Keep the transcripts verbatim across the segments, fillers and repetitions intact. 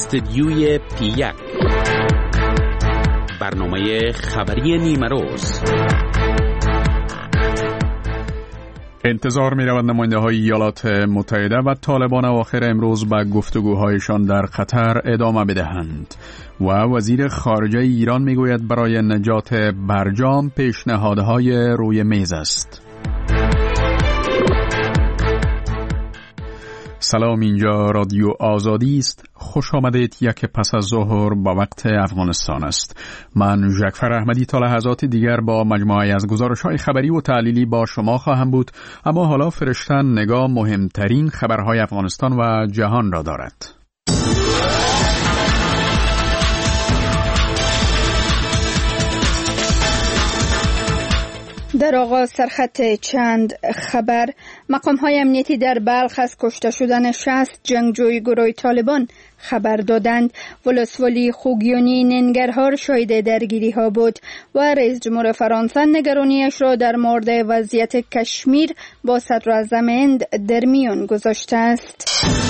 استدیوی پی یک، برنامه خبری نیمه روز. انتظار می رود نماینده های ایالات متحده و طالبان اواخر امروز به گفتگوهایشان در قطر ادامه بدهند و وزیر خارجه ایران می گوید برای نجات برجام پیشنهادهای روی میز است. سلام، اینجا رادیو آزادی است. خوش آمدید. یک پس از ظهر با وقت افغانستان است. من ژکفر احمدی تا لحظات دیگر با مجموعه از گزارش‌های خبری و تحلیلی با شما خواهم بود، اما حالا فرشتن نگاه مهمترین خبرهای افغانستان و جهان را دارد. در آغاز سرخط چند خبر: مقام‌های امنیتی در بلخ از کشته شدن شصت جنگجوی گروه طالبان خبر دادند. ولسوالی خوگیانی ننگرهار شاهد درگیری‌ها بود و رئیس جمهور فرانسه نگرانیش را در مورد وضعیت کشمیر با صدراعظم هند در میان گذاشته است.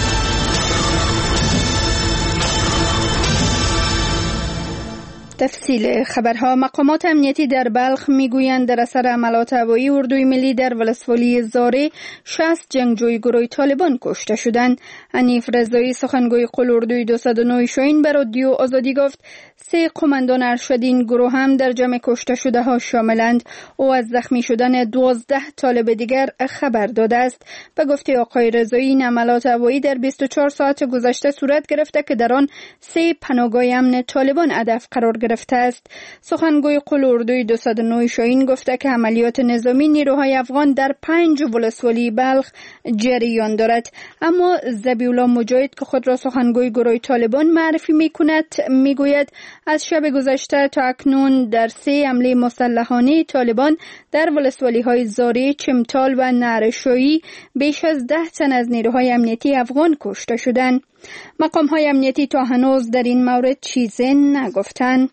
تفصیل خبرها: مقامات امنیتی در بلخ میگویند در اثر عملات هوایی اردوی ملی در ولسوالی زاری شصت جنگجوی گروه طالبان کشته شدند. حنیف رضایی سخنگوی قول اردوی دویست و نه شاهین به رادیو آزادی گفت سه قماندان ارشد این گروه هم در جمع کشته شده ها شاملند. او از زخمی شدن دوازده طالب دیگر خبر داده است. به گفته آقای رضایی این عملات هوایی در بیست و چهار ساعت گذشته صورت گرفته که در آن سه پناهگاه امن طالبان هدف قرار گرفته است. سخنگوی قول اردوی دویست و نه شاهین گفته که عملیات نظامی نیروهای افغان در پنج ولسوالی بلخ جریان دارد. اما ذبیح‌الله مجاهد که خود را سخنگوی گروه طالبان معرفی می‌کند میگوید از شب گذشته تا اکنون در سه حمله مسلحانه طالبان در ولسوالی‌های زاری، چمتال و نعرشایی بیش از ده تن از نیروهای امنیتی افغان کشته شدند. مقام‌های امنیتی تا هنوز در این مورد چیزی نگفتند.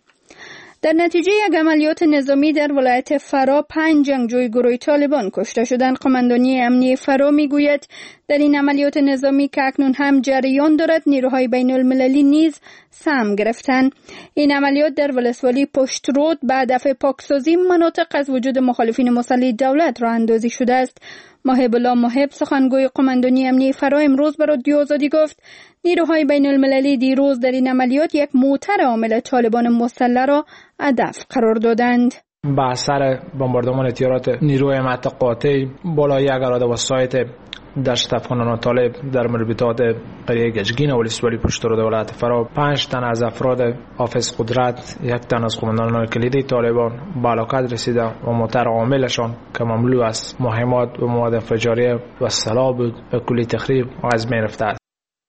در نتیجه یک عملیات نظامی در ولایت فرا پنج جنگجوی گروه طالبان کشته شدند. قماندانی امنیتی فرا میگوید در این عملیات نظامی که اکنون هم جریان دارد نیروهای بین المللی نیز سهم گرفتند. این عملیات در ولسوالی پشت رود به هدف پاکسازی مناطق از وجود مخالفین مسلح دولت راه اندازی شده است. محب الله محب سخنگوی قماندانی امنیتی فرا امروز به رادیو آزادی گفت نیروهای بین المللی دیروز در این عملیات یک موتر حامل طالبان مسلح را هدف قرار دادند. با اثر بمباردمان تیرات نیروی امنیت قاطع بالای یک اراده و سایت دشت افغانان طالب در مربوطات قریه گجگین و ولسوالی پشت رود ولایت فرا پنج تن از افراد حافظ قدرت، یک تن از قماندانان کلیدی طالبان به هلاکت رسیده و موتر عاملشان که مملو از مهمات و مواد انفجاریه و سلاح بود و کلی تخریب از بین رفته است.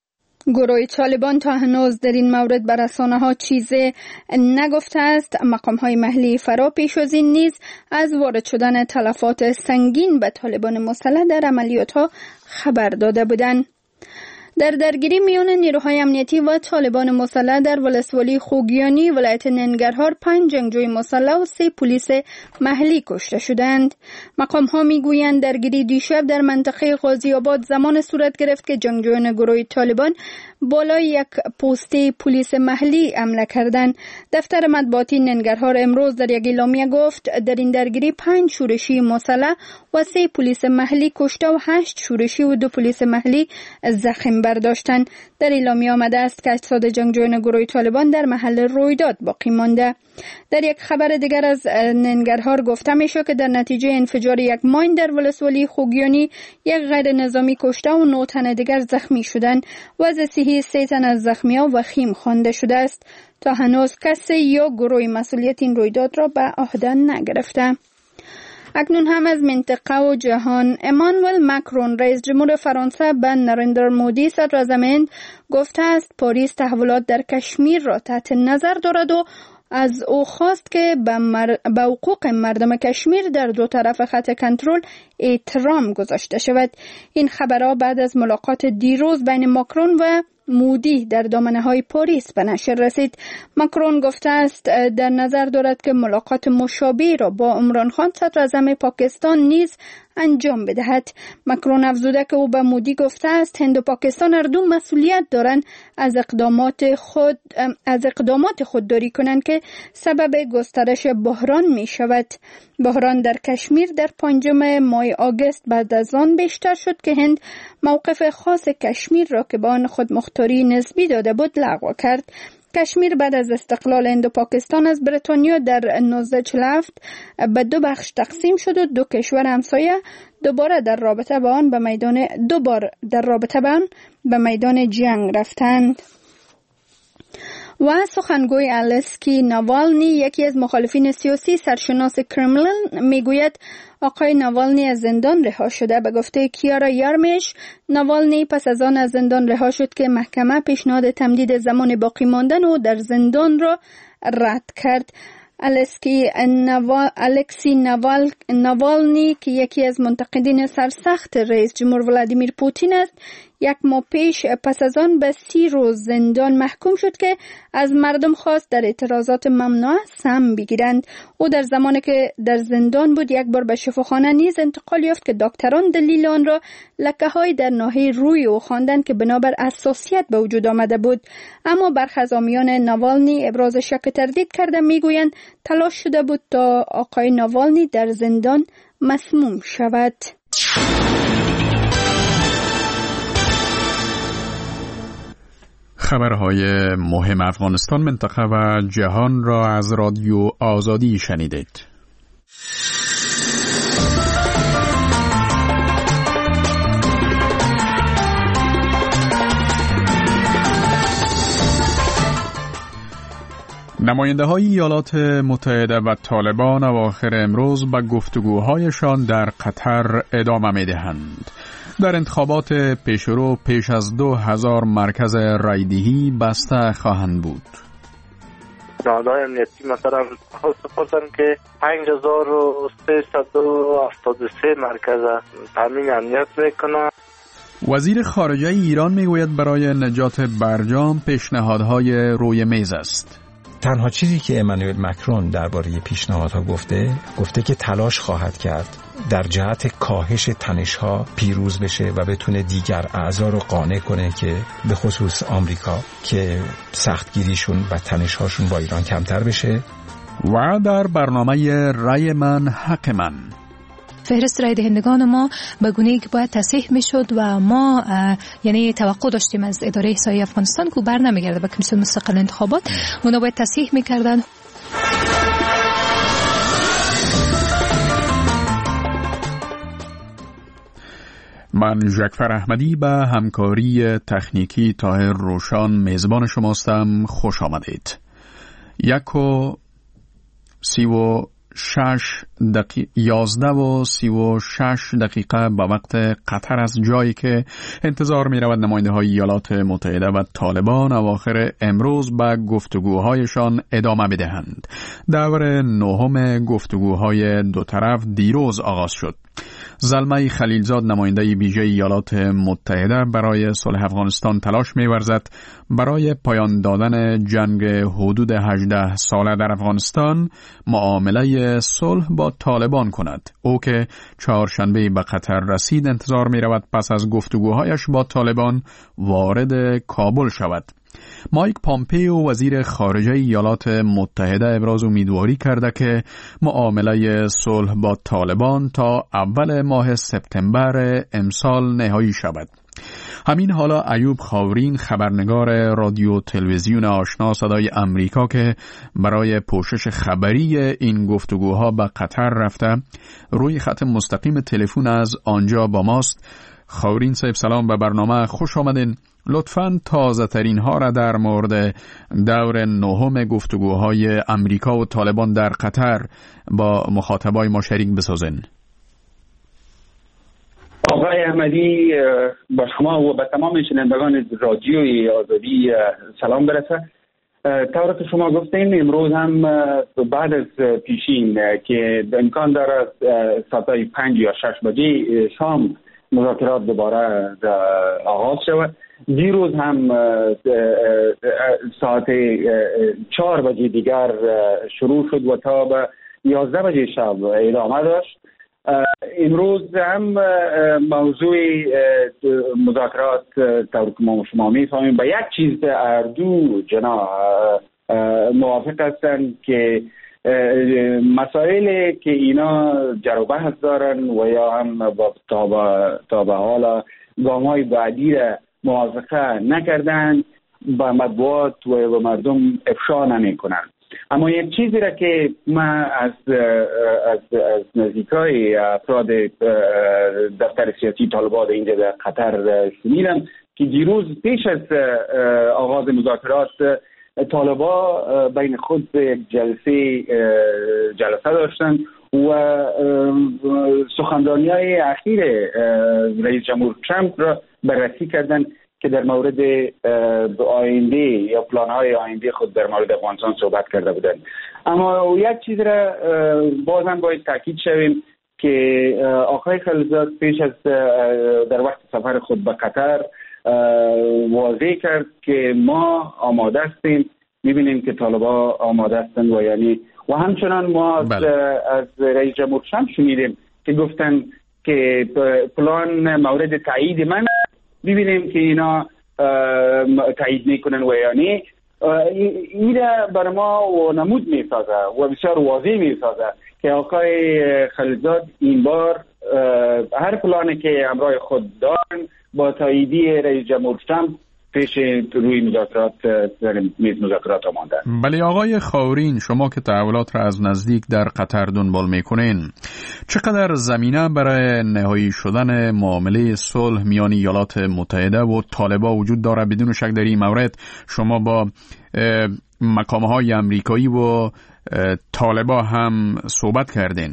گروه طالبان تا هنوز در این مورد بر رسانه‌ها چیزی نگفته است. مقام‌های محلی فرا پیش از این نیز از وارد شدن تلفات سنگین به طالبان مسلح در عملیات‌ها خبر داده بودند. در درگیری میان نیروهای امنیتی و طالبان مسلح در ولسوالی خوگیانی ولایت ننگرهار پنج جنگجوی مسلح و سه پلیس محلی کشته شدند. مقام‌ها میگویند درگیری دیشب در منطقه غازی آباد زمان صورت گرفت که جنگجویان گروه طالبان بالای یک پست پلیس محلی حمله کردند. دفتر مطبوعاتی ننگرهار امروز در یک اعلامیه گفت در این درگیری پنج شورشی مسلح و سه پلیس محلی کشته و هشت شورشی و دو پلیس محلی زخم برداشتند. در اعلامیه آمده است که اجساد جنگجویان گروه طالبان در محل رویداد باقی مانده. در یک خبر دیگر از ننگرهار گفته میشه که در نتیجه انفجار یک ماین در ولسوالی خوگیانی یک غیر نظامی کشته و نه تن دیگر زخمی شدند. وضع صحی سه تن از زخمی‌ها وخیم خوانده شده است. تا هنوز کسی یا گروه مسئولیت این رویداد را به عهده نگرفته. اکنون هم از منطقه و جهان: امانوئل مکرون رئیس جمهور فرانسه به نریندر مودی صدراعظم هند گفته است پاریس تحولات در کشمیر را تحت نظر دارد و از او خواست که به, مر... به حقوق مردم کشمیر در دو طرف خط کنترل احترام گذاشته شود. این خبرها بعد از ملاقات دیروز بین ماکرون و مودی در دامنه‌های پاریس به نشر رسید. ماکرون گفته است در نظر دارد که ملاقات مشابهی را با عمران خان صدراعظم پاکستان نیز انجام بدهد. مکرون افزوده که او به مودی گفته است هند و پاکستان هر دو مسئولیت دارند از اقدامات خود از اقدامات خودداری کنند که سبب گسترش بحران می شود. بحران در کشمیر در پنجم ماه آگوست بعد از آن بیشتر شد که هند موقف خاص کشمیر را که به آن خودمختاری نسبی داده بود لغو کرد. کشمیر بعد از استقلال هند و پاکستان از بریتانیا در نوزده چهل و هفت به دو بخش تقسیم شد و دو کشور همسایه دوباره در رابطه با آن به میدان دوبار در رابطه با آن به میدان جنگ رفتند. و سخنگوی الکسی ناوالنی یکی از مخالفین سیاسی سرشناس کرملین میگوید آقای ناوالنی از زندان رها شده. به گفته کیارا یارمیش ناوالنی پس از آن از زندان رها شد که محکمه پیشنهاد تمدید زمان باقی ماندن او در زندان را رد کرد. الکسی نوال... الکسی نوال... ناوالنی که یکی از منتقدین سرسخت رئیس جمهور ولادیمیر پوتین است یک ماه پیش پس از آن به سی روز زندان محکوم شد که از مردم خواست در اعتراضات ممنوعه سهم بگیرند. او در زمانی که در زندان بود یک بار به شفاخانه نیز انتقال یافت که دکتران دلیل آن را لکه‌های در ناحیه روی او خواندند که بنابر حساسیت به وجود آمده بود. اما برخی از حامیان ناوالنی ابراز شک تردید کرده میگویند تلاش شده بود تا آقای ناوالنی در زندان مسموم شود. خبرهای مهم افغانستان، منطقه و جهان را از رادیو آزادی شنیدید. نماینده های ایالات متحده و طالبان اواخر امروز به گفتگوهایشان در قطر ادامه می دهند. در انتخابات پیشرو پیش از دو هزار مرکز رایدهی بسته خواهند بود. نهادهای امنیتی مثلا خواستن که پنج هزار و سیصد و هفتاد و سه مرکز تامین امنیت میکنه. وزیر خارجه ایران میگوید برای نجات برجام پیشنهادهای روی میز است. تنها چیزی که امانوئل مکرون درباره پیشنهادها گفته گفته که تلاش خواهد کرد در جهت کاهش تنش‌ها پیروز بشه و بتونه دیگر اعضا رو قانع کنه که به خصوص آمریکا که سختگیریشون و تنش‌هاشون با ایران کمتر بشه. و در برنامه رای من حق من، فهرست رای دهندگان ما به گونه‌ای که باید تصحیح میشد و ما یعنی توقع داشتیم از اداره احصایی افغانستان که بر نمیگرده به کمیسیون مستقل انتخابات، اونا باید تصحیح میکردن. من جعفر احمدی به همکاری تکنیکی طاهر روشان میزبان شماستم. خوش آمدید. یک و سی و شش دقیقه یازده و سی و شش دقیقه به وقت قطر از جایی که انتظار می رود نماینده های ایالات متحده و طالبان اواخر امروز به گفتگوهایشان ادامه بدهند. دور نهم گفتگوهای دو طرف دیروز آغاز شد. زلمه خلیلزاد نماینده ویژه ایالات متحده برای صلح افغانستان تلاش می‌ورزد برای پایان دادن جنگ حدود هجده ساله در افغانستان معامله صلح با طالبان کند. او که چهارشنبه به قطر رسید انتظار می‌رود پس از گفتگوهایش با طالبان وارد کابل شود. مایک پامپیو وزیر خارجه ایالات متحده ابراز امیدواری کرده که معامله صلح با طالبان تا اول ماه سپتامبر امسال نهایی شود. همین حالا ایوب خاورین خبرنگار رادیو تلویزیون آشنا صدای امریکا که برای پوشش خبری این گفتگوها به قطر رفته روی خط مستقیم تلفن از آنجا با ماست. خاورین صاحب سلام، به برنامه خوش آمدین. لطفاً تازه ترین ها را در مورد دور نهم گفتگوهای امریکا و طالبان در قطر با مخاطبای ما شریک بسازین. آقای احمدی، با شما و به تمام شنوندگان رادیوی آزادی سلام برسه. طور که شما گفتین امروز هم بعد از پیشین که امکان داره ساعت پنج یا شش بجه شام مذاکرات دوباره آغاز شود. دیروز هم ساعت چهار بجه دیگر شروع شد و تا به یازده بجه شب ادامه داشت امروز هم موضوع مذاکرات طور که ما شما میفهمیم به یک چیز اردو جنا موافق هستند که مسائلی که اینا جر و بحث دارن و یا هم تا به حالا گام های بعدی را موافقه نکردن به مطبوعات و به مردم افشا نمی کنن. اما یک چیزی را که من از از, از نزدیکای افراد دفتر سیاسی طالبان اینجا در قطر شنیدم که دیروز پیش از آغاز مذاکرات طالبا بین خود جلسه جلسه داشتن و سخنرانی های اخیر رئیس جمهور ترامپ را بررسی کردن که در مورد آینده یا پلان های آینده خود در مورد افغانستان صحبت کرده بودند. اما یک چیز را بازم باید تاکید شویم که آقای خلیلزاد پیش از در وقت سفر خود به قطر واضح کرد که ما آماده هستیم، میبینیم که طالبا آماده هستند و یعنی و همچنان ما از, از رئیس جمهور ترامپ شنیدیم که گفتن که پلان مورد تایید من، میبینیم که اینا تایید میکنن و یعنی این را بر ما و نمود میسازه و بسیار واضح میسازه که آقای خلیلزاد این بار هر پلانی که همراه خود دارن با تاییدی رئیس جمهور ترامپ پیش روی مذاکرات در میز مذاکرات آماده. بله آقای خاورین، شما که تحولات را از نزدیک در قطر دنبال میکنین، چقدر زمینه برای نهایی شدن معامله صلح میان ایالات متحده و طالبان وجود داره؟ بدون شک در این مورد شما با مقامهای امریکایی و طالبان هم صحبت کردین.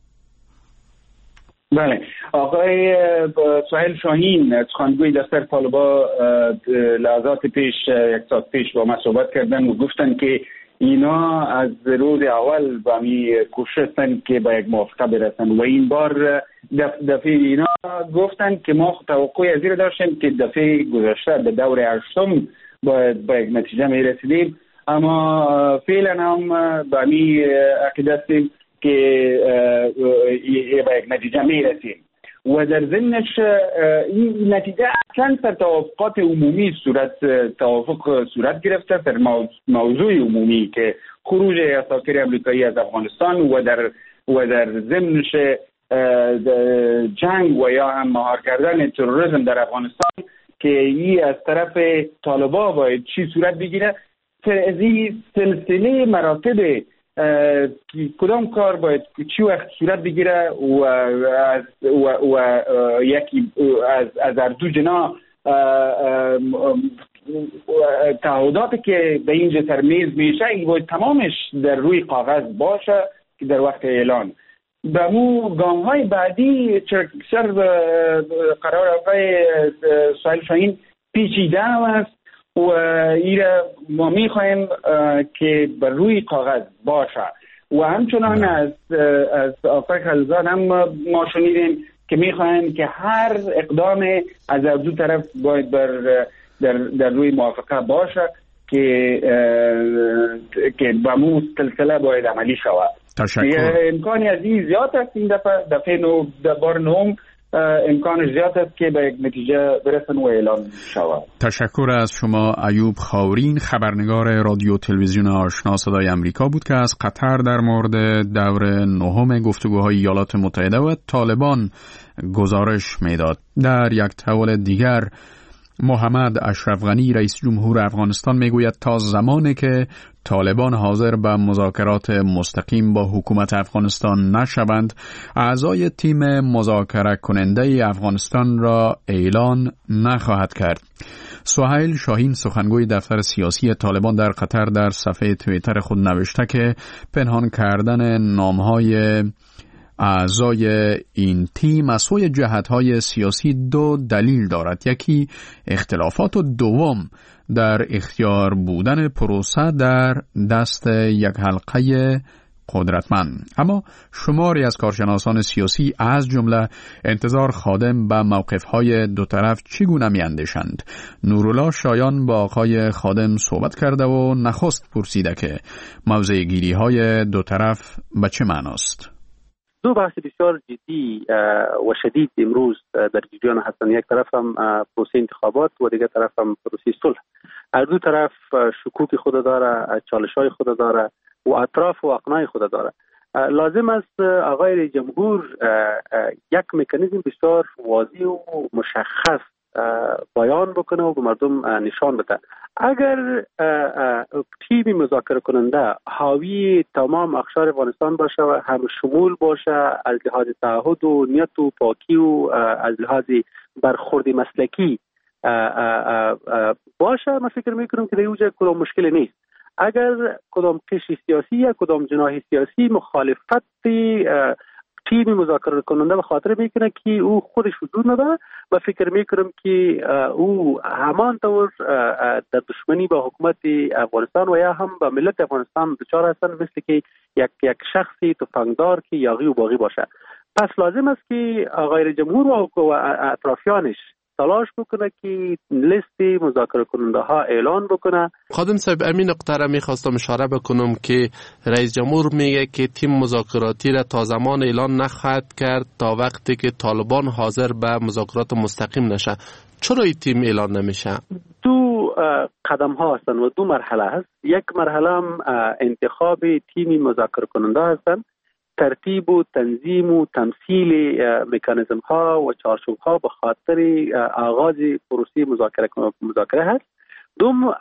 بله، آقای سهیل شاهین سخنگوی دفتر طالبان لحظات پیش یک ساعت پیش با ما صحبت کردن و گفتن که اینا از روز اول با می کوشش هستن که با یک موافقه برسن و این بار دفعه اینا گفتن که ما توقع از این داشتیم که دفعه گذشته به دور هشتم باید با یک نتیجه می رسیدیم، اما فعلا هم با می عقیده هستیم که به یک نتیجه می رسیم و در ضمنش این نتیجه چند تا توافقات عمومی صورت توافق صورت گرفته در موضوع عمومی که خروج اساکر امریکایی از افغانستان و در و در ضمنش جنگ و یا هم مهار کردن تروریسم در افغانستان که این از طرف طالبان باید چی صورت بگیره. از این سلسله مراتب کدام کار باید چی وقت صورت بگیره و از و, و یکی از از هر دو جنا تعهداتی که به اینجا ترمیز میشه این باید تمامش در روی کاغذ باشه که در وقت اعلان به مو گام های بعدی سر قرار آقای سهیل شاهین پیچیده است و ایره ما میخوایم که بر روی کاغذ باشه و همچنان از از آقای خلیلزاد هم ما شنیدیم که میخوایم که هر اقدام از دو طرف باید بر در, در روی موافقه باشه که که با مو سلسله باید عملی شود. تشکر. امکانی از این زیاد است این دفعه دفعه نو بار نوم امکانش زیاد است که به یک نتیجه برسن و اعلام شود. تشکر از شما. ایوب خاورین، خبرنگار رادیو تلویزیون آشنا صدای امریکا بود که از قطر در مورد دور نهم گفتگوهای ایالات متحده و طالبان گزارش میداد. در یک تحول دیگر محمد اشرف غنی رئیس جمهور افغانستان میگوید تا زمانی که طالبان حاضر به مذاکرات مستقیم با حکومت افغانستان نشوند، اعضای تیم مذاکره کننده افغانستان را اعلان نخواهد کرد. سهیل شاهین سخنگوی دفتر سیاسی طالبان در قطر در صفحه توییتر خود نوشته که پنهان کردن نامهای اعضای این تیم از سوی جهت‌های سیاسی دو دلیل دارد. یکی اختلافات و دوم در اختیار بودن پروسه در دست یک حلقه قدرتمند. اما شماری از کارشناسان سیاسی از جمله انتظار خادم به موقف‌های دو طرف چگونه می‌اندیشند؟ نورالله شایان با آقای خادم صحبت کرده و نخست پرسیده که موضع گیری‌های دو طرف به چه معناست؟ دو بحث بسیار جدی و شدید امروز در جریان هستند. یک طرف هم پروسه انتخابات و دیگر طرف هم پروسه صلح. هر دو طرف شکوک خود داره، چالش‌های خود داره و اطراف و اقناع خود داره. لازم است آقای رئیس جمهور یک مکانیزم بسیار واضح و مشخص بیان بکنه و به مردم نشان بده. اگر تیم مذاکره کننده حاوی تمام اقشار افغانستان باشه و هم شمول باشه از لحاظ تعهد و نیت و پاکی و از لحاظ برخورد مسلکی باشه، من فکر میکنم که در اینجا کدام مشکل نیست. اگر کدام قشر سیاسی یا کدام جناح سیاسی مخالفت تیم مذاکره کننده به خاطر میکنه که او خودش وجود نداره، و فکر میکنم که او همان طور در دشمنی با حکومت افغانستان و یا هم با ملت افغانستان دچار هستن، مثل که یک یک شخصی تفنگدار که یاغی و باغی باشه. پس لازم است که آقای جمهور و اطرافیانش تلاش بکنه که لیست مذاکره کننده ها اعلان بکنه. خادم صاحب، امین نقطه را میخواستم اشاره بکنم که رئیس جمهور میگه که تیم مذاکراتی را تا زمان اعلان نخواهد کرد تا وقتی که طالبان حاضر به مذاکرات مستقیم نشه. چرا این تیم اعلان نمیشه؟ دو قدم ها هستن و دو مرحله هست. یک مرحله هم انتخاب تیم مذاکره کننده هستن، ترتیب و تنظیم و تمثیل مکانیزم ها و چارچوب ها به خاطر آغاز پروسه مذاکره مذاکره هست. دوم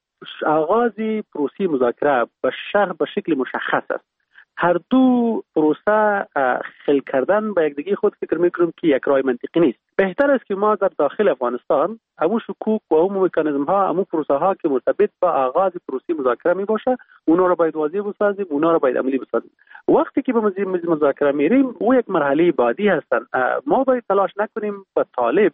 آغاز پروسه مذاکره به شرح به شکل مشخص است. هر دو پروسه خل کردن به یک دیگه خود فکر میکنم که یک راه منطقی نیست. بهتر است که ما در داخل افغانستان امو شکوک و امو مکانیزم ها، امو پروسه ها که مرتبط با آغاز پروسه مذاکره می باشه، اونا رو باید واضح بسازیم، اونا رو باید عملی بسازیم. وقتی که به میز مذاکره میریم او یک مرحله بعدی هستن. ما باید تلاش نکنیم با طالب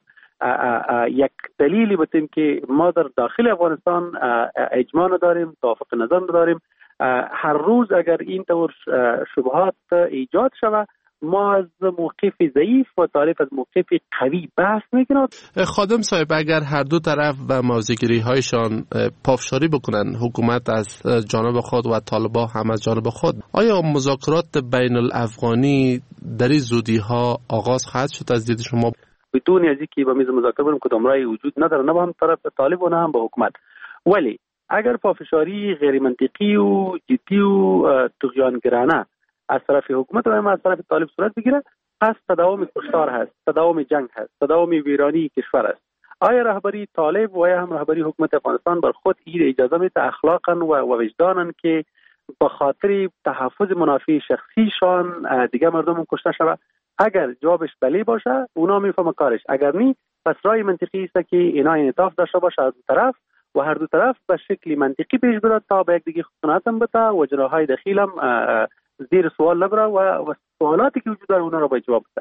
یک دلیلی بتیم که ما در داخل افغانستان اجماع نداریم، توافق نظر نداریم. هر روز اگر این طور شبهات ایجاد شود، ما از موقف ضعیف و طالب از موقف قوی بحث میکنند. خادم صاحب، اگر هر دو طرف به موضوعگیری هایشان پافشاری بکنن، حکومت از جانب خود و طالبا هم از جانب خود، آیا مذاکرات بین الافغانی در این زودی ها آغاز خواهد شد از دید شما؟ بدون از اینکه با میز مذاکره بریم کدام راهی وجود نداره، نه با هم طرف طالب و نه هم با حکومت. ولی اگر پافشاری غیر منطقی و جدی و طغیانگرانه از طرف حکومت و هم از طرف طالب صورت بگیره، پس تداوم کشتار هست، تداوم جنگ هست، تداوم ویرانی کشور است. آیا رهبری طالب و یا هم رهبری حکومت افغانستان بر خود این اجازه میده اخلاقا و وجدانا که به خاطر تحفظ منافع شخصیشان دیگه مردم کشته شود؟ اگر جوابش بله باشه، اونا میفهمه کارش. اگر نی، پس رای منطقی است که اینا انعطاف داشته باشه از طرف و هر دو طرف به شکل منطقی پیش بره تا به یک دیگه خصوصیت هم بده و جناحهای داخل هم زیر سوال نبره و سوالاتی که وجود داره اونا رو باید جواب بده.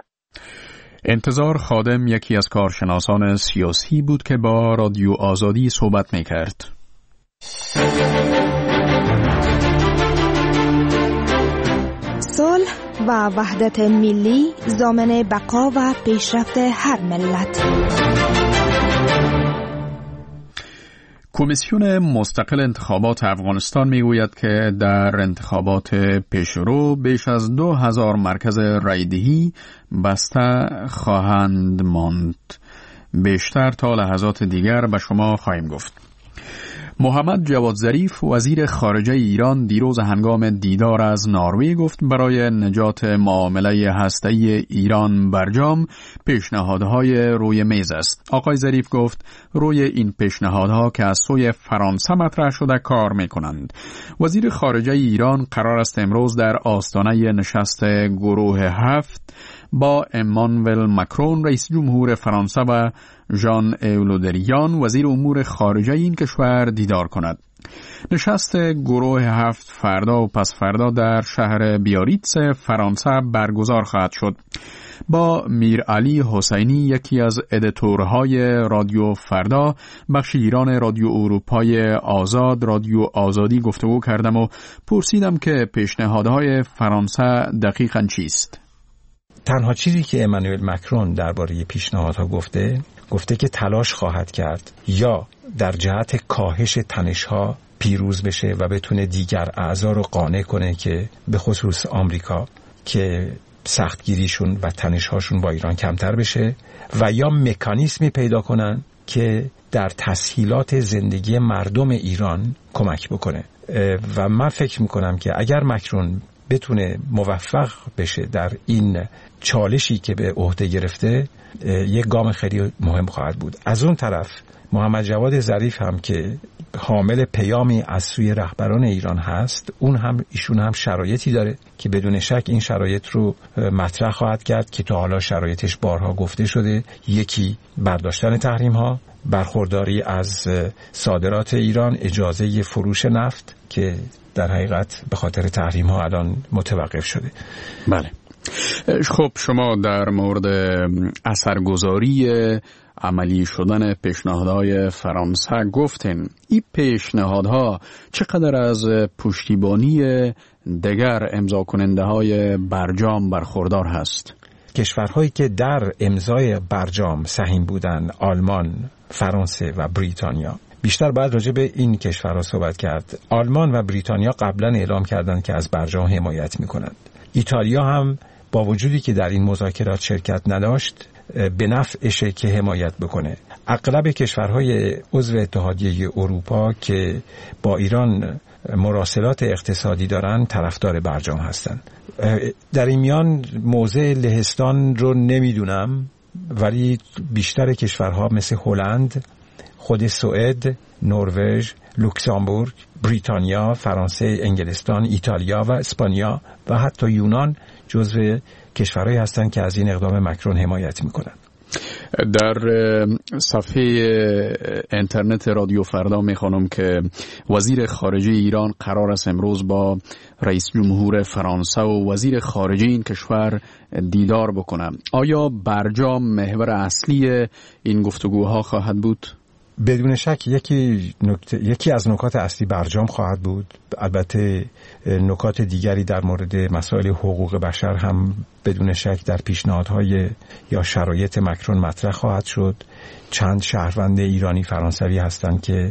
انتظار خادم یکی از کارشناسان سیاسی بود که با رادیو آزادی صحبت میکرد. صلح و وحدت ملی ضامن بقا و پیشرفت هر ملت. کمیسیون مستقل انتخابات افغانستان میگوید که در انتخابات پیشرو بیش از دو هزار مرکز رایدهی بسته خواهند ماند. بیشتر تا لحظات دیگر به شما خواهیم گفت. محمد جواد ظریف وزیر خارجه ایران دیروز هنگام دیدار از نروژ گفت برای نجات معامله هسته‌ای ایران برجام پیشنهادهای روی میز است. آقای ظریف گفت روی این پیشنهادها که از سوی فرانسه مطرح شده کار می‌کنند. وزیر خارجه ایران قرار است امروز در آستانه نشست گروه هفت با امانوئل مکرون رئیس جمهور فرانسه و ژان ایو له دریان وزیر امور خارجه این کشور دیدار کند. نشست گروه هفت فردا و پس فردا در شهر بیاریتس فرانسه برگزار خواهد شد. با میر علی حسینی یکی از ادیتورهای رادیو فردا بخش ایران رادیو اروپای آزاد رادیو آزادی گفتگو کردم و پرسیدم که پیشنهادهای فرانسه دقیقاً چیست. تنها چیزی که امانوئل مکرون درباره پیشنهادها گفته گفته که تلاش خواهد کرد یا در جهت کاهش تنش‌ها پیروز بشه و بتونه دیگر اعضا رو قانع کنه که به خصوص آمریکا که سختگیریشون و تنش‌هاشون با ایران کمتر بشه و یا مکانیزمی پیدا کنن که در تسهیلات زندگی مردم ایران کمک بکنه. و من فکر میکنم که اگر مکرون بتونه موفق بشه در این چالشی که به عهده گرفته، یک گام خیلی مهم خواهد بود. از اون طرف محمد جواد ظریف هم که حامل پیامی از سوی رهبران ایران هست، اون هم ایشون هم شرایطی داره که بدون شک این شرایط رو مطرح خواهد کرد که تا حالا شرایطش بارها گفته شده. یکی برداشتن تحریم ها، برخورداری از صادرات ایران، اجازه فروش نفت که در حقیقت به خاطر تحریم ها الان متوقف شده. بله. خب شما در مورد اثرگذاری عملی شدن پیشنهادهای فرانسه گفتین. این پیشنهادها چقدر از پشتیبانی دیگر امضا کننده های برجام برخوردار هست؟ کشورهایی که در امضای برجام سهیم بودن، آلمان، فرانسه و بریتانیا. بیشتر باید راجع به این کشورها صحبت کرد. آلمان و بریتانیا قبلا اعلام کردند که از برجام حمایت می‌کنند. ایتالیا هم با وجودی که در این مذاکرات شرکت نداشت، به نفعشه که حمایت بکنه. اغلب کشورهای عضو اتحادیه اروپا که با ایران مراسلات اقتصادی دارن طرفدار برجام هستن. در این میان موضع لهستان رو نمیدونم، ولی بیشتر کشورها مثل هلند، خود سوئد، نروژ، لوکزامبورگ، بریتانیا، فرانسه، انگلستان، ایتالیا و اسپانیا و حتی یونان جزو کشورهایی هستند که از این اقدام مکرون حمایت میکنند. در صفحه اینترنت رادیو فردا میخوانم که وزیر خارجه ایران قرار است امروز با رئیس جمهور فرانسه و وزیر خارجه این کشور دیدار بکنه. آیا برجام محور اصلی این گفتگوها خواهد بود؟ بدون شک یکی نکته، یکی از نکات اصلی برجام خواهد بود. البته نکات دیگری در مورد مسائل حقوق بشر هم بدون شک در پیشنهادهای یا شرایط مکرون مطرح خواهد شد. چند شهروند ایرانی فرانسوی هستند که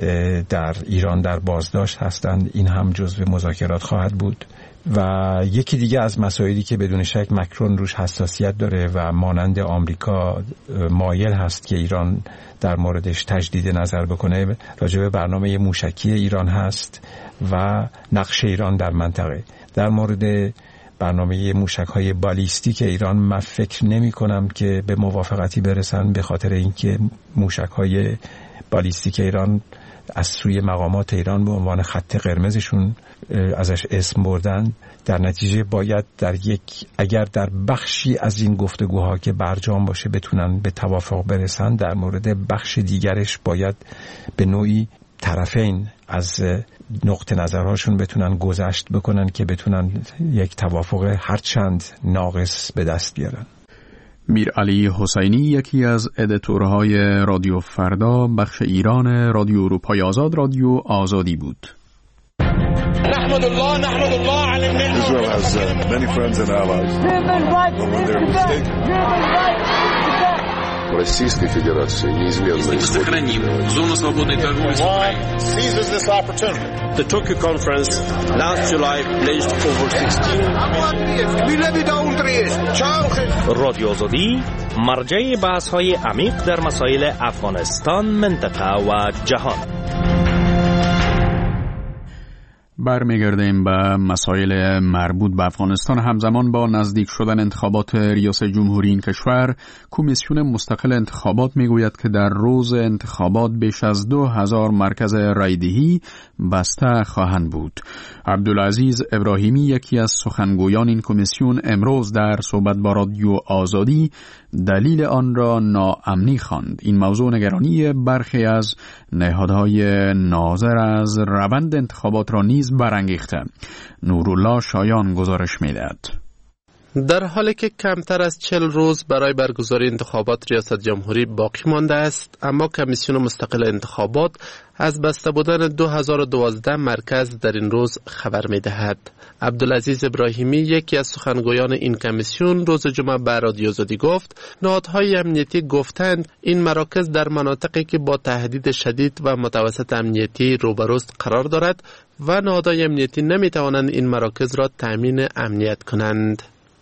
در ایران در بازداشت هستند، این هم جزو مذاکرات خواهد بود. و یکی دیگه از مسائلی که بدون شک مکرون روش حساسیت داره و مانند آمریکا مایل هست که ایران در موردش تجدید نظر بکنه، راجع به برنامه موشکی ایران هست و نقش ایران در منطقه. در مورد برنامه موشک‌های بالیستیک ایران من فکر نمی‌کنم که به موافقتی برسن، به خاطر اینکه موشک‌های بالیستیک ایران از سوی مقامات ایران به عنوان خط قرمزشون ازش اسم بردن. در نتیجه باید در یک اگر در بخشی از این گفتگوها که برجام باشه بتونن به توافق برسن، در مورد بخش دیگرش باید به نوعی طرفین از نقطه نظرهاشون بتونن گذشت بکنن که بتونن یک توافق هرچند ناقص به دست بیارن. میر علی حسینی یکی از ادیتورهای رادیو فردا بخش ایران رادیو اروپای آزاد رادیو آزادی بود. نحمد الله نحمد الله علی النعمة. Israel has uh, many friends and allies. But when they're mistaken. Российской Федерации неизменно сохраним зону свободной торговли с Украиной. Seizes this opportunity. The Tokyo conference last July pledged over sixteen رادیو آزادی مرجع بحث‌های عمیق در مسائل افغانستان، منطقه و جهان. برمیگردیم به مسائل مربوط به افغانستان. همزمان با نزدیک شدن انتخابات ریاست جمهوری این کشور، کمیسیون مستقل انتخابات میگوید که در روز انتخابات بیش از دو هزار مرکز رایدهی بسته خواهند بود. عبدالعزیز ابراهیمی یکی از سخنگویان این کمیسیون امروز در صحبت با رادیو آزادی دلیل آن را ناامنی خواند. این موضوع نگرانی برخی از نهادهای ناظر از روند انتخابات را نیز برانگیخته. نورالله شایان گزارش می‌دهد. در حالی که کمتر از چهل روز برای برگزاری انتخابات ریاست جمهوری باقی مانده است، اما کمیسیون مستقل انتخابات از بسته بودن دو هزار و دوازده مرکز در این روز خبر می دهد. عبدالعزیز ابراهیمی یکی از سخنگویان این کمیسیون روز جمعه به رادیو آزادی گفت نهادهای امنیتی گفتند این مراکز در مناطقی که با تهدید شدید و متوسط امنیتی روبروست قرار دارد و نهادهای امنیتی نمی توانند این مراکز را تامین امنیت کنند.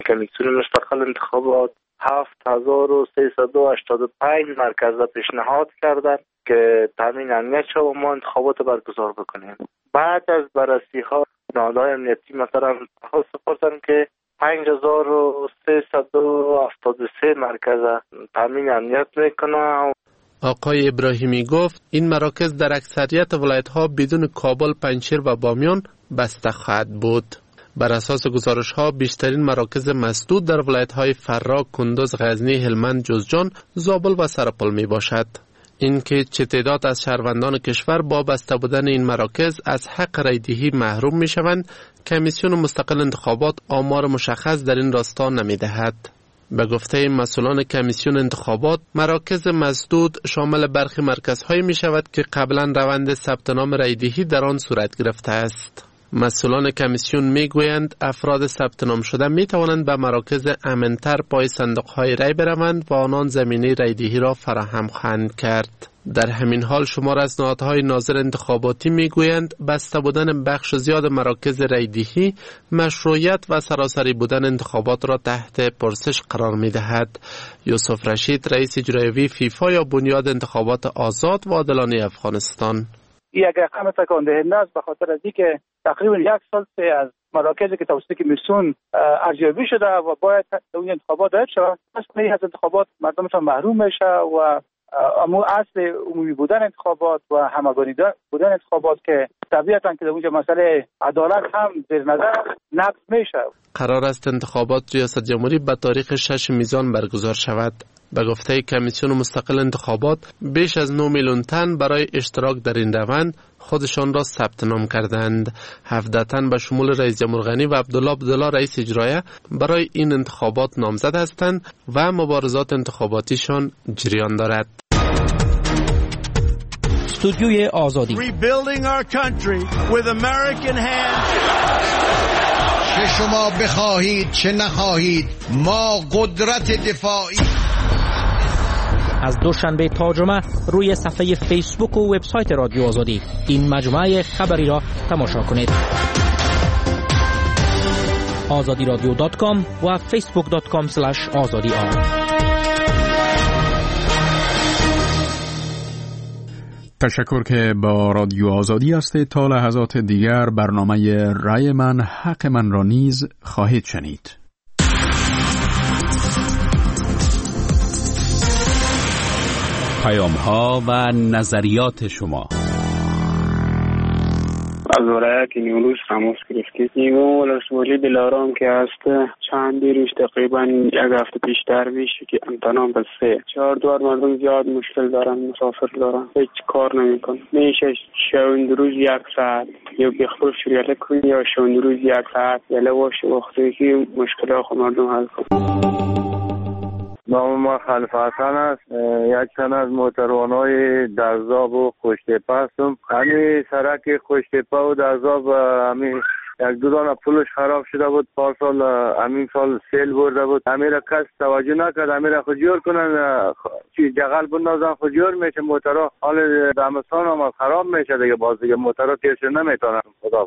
کمیسیون مستقل انتخابات هفت هزار و سیصد و هشتاد و پنج مرکز پیشنهاد کردند که تامین امنیت شد و ما انتخابات برگزار بکنیم. بعد از بررسی ها نهادهای امنیتی مثلا تخصص پرسن که پنج هزار و سیصد و هفتاد و سه مرکز تامین امنیت میکنه. آقای ابراهیمی گفت این مراکز در اکثریت ولایت‌ها بدون کابل، پنجشیر و بامیان بسته خواهد بود. بر اساس گزارش‌ها بیشترین مراکز مسدود در ولایت‌های فرا، کندوز، غزنی، هلمند، جوزجان، زابل و سرپل می باشد. اینکه چه تعداد از شهروندان کشور با بسته بودن این مراکز از حق رایدهی محروم می شوند، کمیسیون مستقل انتخابات آمار مشخص در این راستا نمی دهد. به گفته مسئولان کمیسیون انتخابات، مراکز مسدود شامل برخی مرکزهایی می شود که قبلا روند ثبت نام رایدهی در آن صورت گرفته است. مسئولان کمیسیون می گویند افراد ثبت نام شده می توانند به مراکز امن‌تر پای صندوق‌های رای بروند و آنان زمینه رایدهی را فراهم خواهند کرد. در همین حال شمار از نهادهای ناظر انتخاباتی می گویند بسته بودن بخش زیاد مراکز رایدهی مشروعیت و سراسری بودن انتخابات را تحت پرسش قرار می دهد. یوسف رشید، رئیس اجرایی فیفا یا بنیاد انتخابات آزاد و عادلانه افغانستان: یک رقم تکان دهنده است، به خاطر از اینکه تقریبا یک سال از مراکزی که توسط کمیسیون ارزیابی شده و باید اون انتخابات دایر شود، اصلا از انتخابات مردمشان محروم میشه و اما اصل عمومی بودن انتخابات و همگانی بودن انتخابات که طبیعتاً که در اونجا مسئله عدالت هم زیر نظر نقض میشه. قرار است انتخابات ریاست جمهوری به تاریخ شش میزان برگزار شود. به گفته کمیسیون مستقل انتخابات، بیش از نه میلیون تن برای اشتراک در این روند خودشان را ثبت نام کردند. هفده تن به شمول رئیس جمهور غنی و عبدالله عبدالله رئیس اجرایی برای این انتخابات نامزد هستند و مبارزات انتخاباتیشان جریان دارد. استودیوی آزادی. Rebuilding our country with American hands. چه شما بخواهید چه نخواهید، ما قدرت دفاعی. از دوشنبه تا جمعه روی صفحه فیسبوک و وبسایت رادیو آزادی این مجموعه خبری را تماشا کنید. آزادی رادیو دات کام و فیسبوک دات کام اسلش آزادی آر. تشکر که با رادیو آزادی هستید. تا لحظات دیگر برنامه رای من حق من را نیز خواهید شنید. پیام ها و نظریات شما. از ولایت نیمروز تماس گرفتید. نیمو ولسوالی دلارام که هست چند روز تقریبا یک هفته پیشتر میشه که امتنان به سه چهار دوار مردم زیاد مشکل دارن، مسافر دارن، هیچ کار نمیکن. میشه شوند روز یک ساعت یا بخور شریعت کنی یا شوند روز یک ساعت یله باشه وقتی که مشکل آخو مردم حل کن. نام ما خلیفه حسن است. یک تن از موتروانای درزاب و خوشتپه هستم. همین سرک خوشتپه و درزاب همین یک دو دانه پولش خراب شده بود. پارسال همین سال سیل برده بود. همین را کس توجه نکرد. همین را خود جور کنن، چی جغل بندازن خود جور میشه. موترها حال دمستان هم خراب میشه دیگه. باز دیگه موترها تیرش نمیتونن. خدا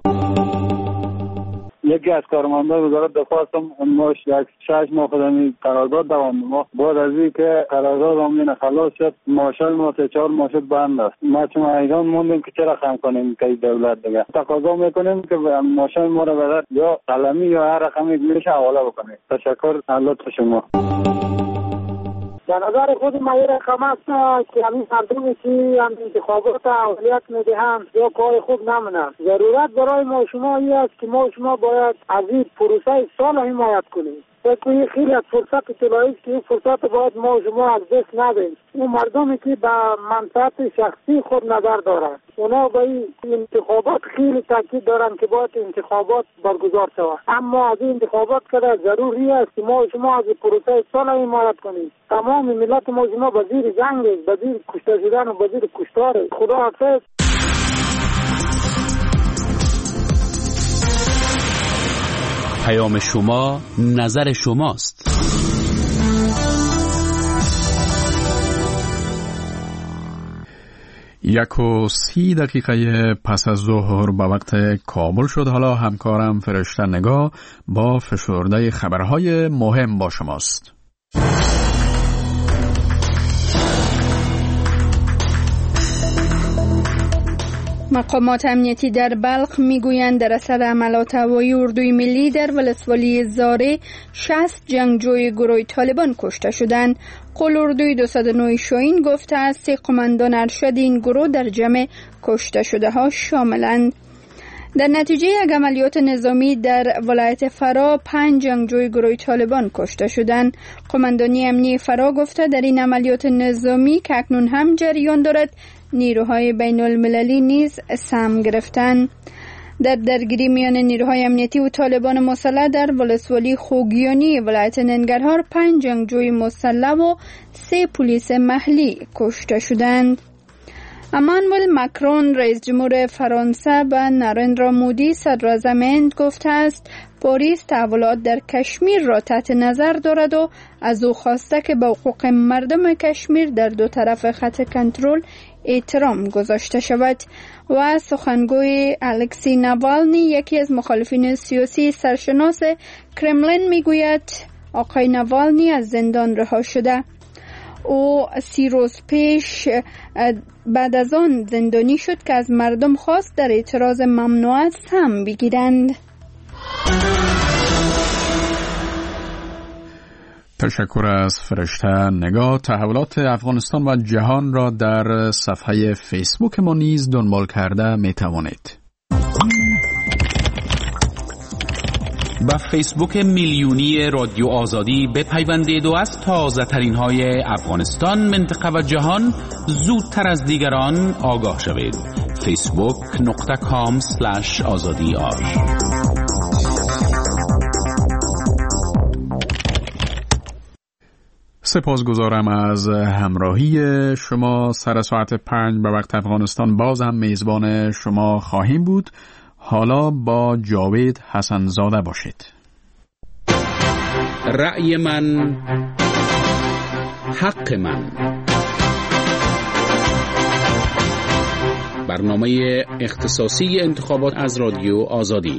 یکی از کارمندان وزارت دفاع هستم. ماش یک شش ماه خدمی قرارداد دوام ما بعد از این که قرارداد همین خلاص شد ماشال ما سه چهار ماه شد بند است. ما چون ایران موندیم که چرا خم کنیم که دولت دیگه تقاضا میکنیم که ماشال ما رو بدن یا قلمی یا هر رقمی میشه حواله بکنید. تشکر. الله تو شما. به نظر خود ما این رقم است که همین مردمی که هم انتخابات اولویت میدهند یا کار خوب نمونه. ضرورت برای ما شما این است که ما شما باید از این پروسه سال حمایت کنیم. فکر خیلی از فرصت طلایی که این فرصت باید ما شما از دست ندهیم. اون مردمی که به منفعت شخصی خود نظر دارند اونا به این انتخابات خیلی تاکید دارند که باید انتخابات برگزار شود. اما از این انتخابات که ضروری است که ما شما از پروسه سال حمایت کنیم. تمام ملت ما شما به زیر جنگ، به زیر کشته شدن و به زیر کشتار. خدا حافظ. پیام شما نظر شماست. یک و سی دقیقه پس از ظهر با وقت کابل شد. حالا همکارم فرشته نگاه با فشرده خبرهای مهم با شماست. مقامات امنیتی در بلخ میگویند در اثر عملات هوایی اردوی ملی در ولسوالی زاره شصت جنگجوی گروه طالبان کشته شدند. قول اردوی دویست و نه شاهین گفته است سه قماندان ارشد این گروه در جمع کشته شده ها شاملند. در نتیجه یک عملیات نظامی در ولایت فرا پنج جنگجوی گروه طالبان کشته شدند. قماندانی امنی فرا گفته در این عملیات نظامی که اکنون هم جریان دارد نیروهای بین المللی نیز سهم گرفتند. در درگیری میان نیروهای امنیتی و طالبان مسلح در ولسوالی خوگیانی ولایت ننگرهار پنج جنگجوی مسلح و سه پلیس محلی کشته شدند. امانوئل ماکرون رئیس جمهور فرانسه به نارندرا مودی صدر اعظم هند گفته است پاریس تحولات در کشمیر را تحت نظر دارد و از او خواسته که به حقوق مردم کشمیر در دو طرف خط کنترل احترام گذاشته شود. و سخنگوی الکسی ناوالنی یکی از مخالفین سیاسی سرشناس کرملین میگوید آقای ناوالنی از زندان رها شده. او سی روز پیش بعد از آن زندانی شد که از مردم خواست در اعتراض ممنوعات سهم بگیرند. تشکر از فرشته نگاه. تحولات افغانستان و جهان را در صفحه فیسبوک ما نیز دنبال کرده می توانید. با فیسبوک میلیونی رادیو آزادی بپیوندید و از تازه ترین های افغانستان، منطقه و جهان زودتر از دیگران آگاه شوید. فیسبوک نقطه کام سلش آزادی آر. سپاسگزارم از همراهی شما. سر ساعت پنج به وقت افغانستان باز هم میزبان شما خواهیم بود. حالا با جاوید حسنزاده باشید. رأی من حق من، برنامه اختصاصی انتخابات از رادیو آزادی.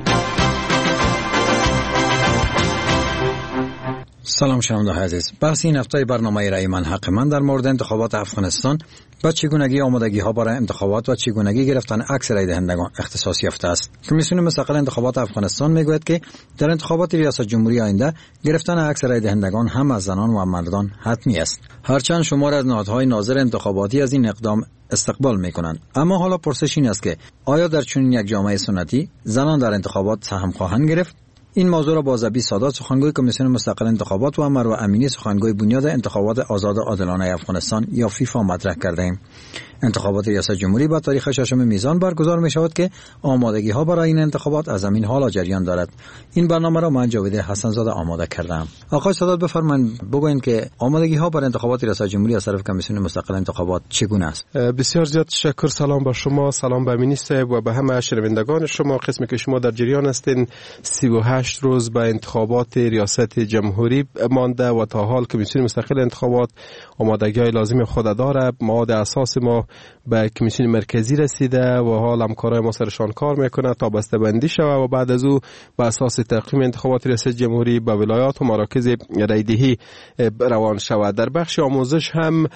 سلام شنونده عزیز. بحث این هفته برنامه رأی من حق من در مورد انتخابات افغانستان و چگونگی آمادگی ها برای انتخابات و چگونگی گرفتن عکس رای دهندگان اختصاص یافته است. کمیسیون مستقل انتخابات افغانستان میگوید که در انتخابات ریاست جمهوری آینده گرفتن عکس رای دهندگان هم از زنان و مردان حتمی است. هرچند شمار از نهادهای ناظر انتخاباتی از این اقدام استقبال میکنند، اما حالا پرسش این است که آیا در چنین یک جامعه سنتی زنان در انتخابات سهم خواهند گرفت؟ این موضوع را با زبی سادات سخنگوی کمیسیون مستقل انتخابات و مروه امینی سخنگوی بنیاد انتخابات آزاد و عادلانه افغانستان یا فیفا مطرح کردیم. انتخابات ریاست جمهوری با تاریخ ششم میزان برگزار می شود که آمادگی ها برای این انتخابات از همین حالا جریان دارد. این برنامه را من جاوید حسنزاده آماده کردم. آقای سادات بفرمایید بگویید که آمادگی ها برای انتخابات ریاست جمهوری از طرف کمیسیون مستقل انتخابات چگونه است؟ بسیار زیاد تشکر. سلام بر شما، سلام به امینی صاحب و به همه شنوندگان شما. قسمی که شما در جریان هستین سی و هشت روز به انتخابات ریاست جمهوری مانده و تا حال کمیسیون مستقل انتخابات آمادگی‌های لازم خود دارد. مواد اساس ما به کمیسیون مرکزی رسیده و حال همکارای ما سرشان کار میکنه تا بسته‌بندی شود و بعد از او به اساس تقویم انتخابات ریاست جمهوری به ولایات و مراکز رایدهی روان شود. در بخش آموزش هم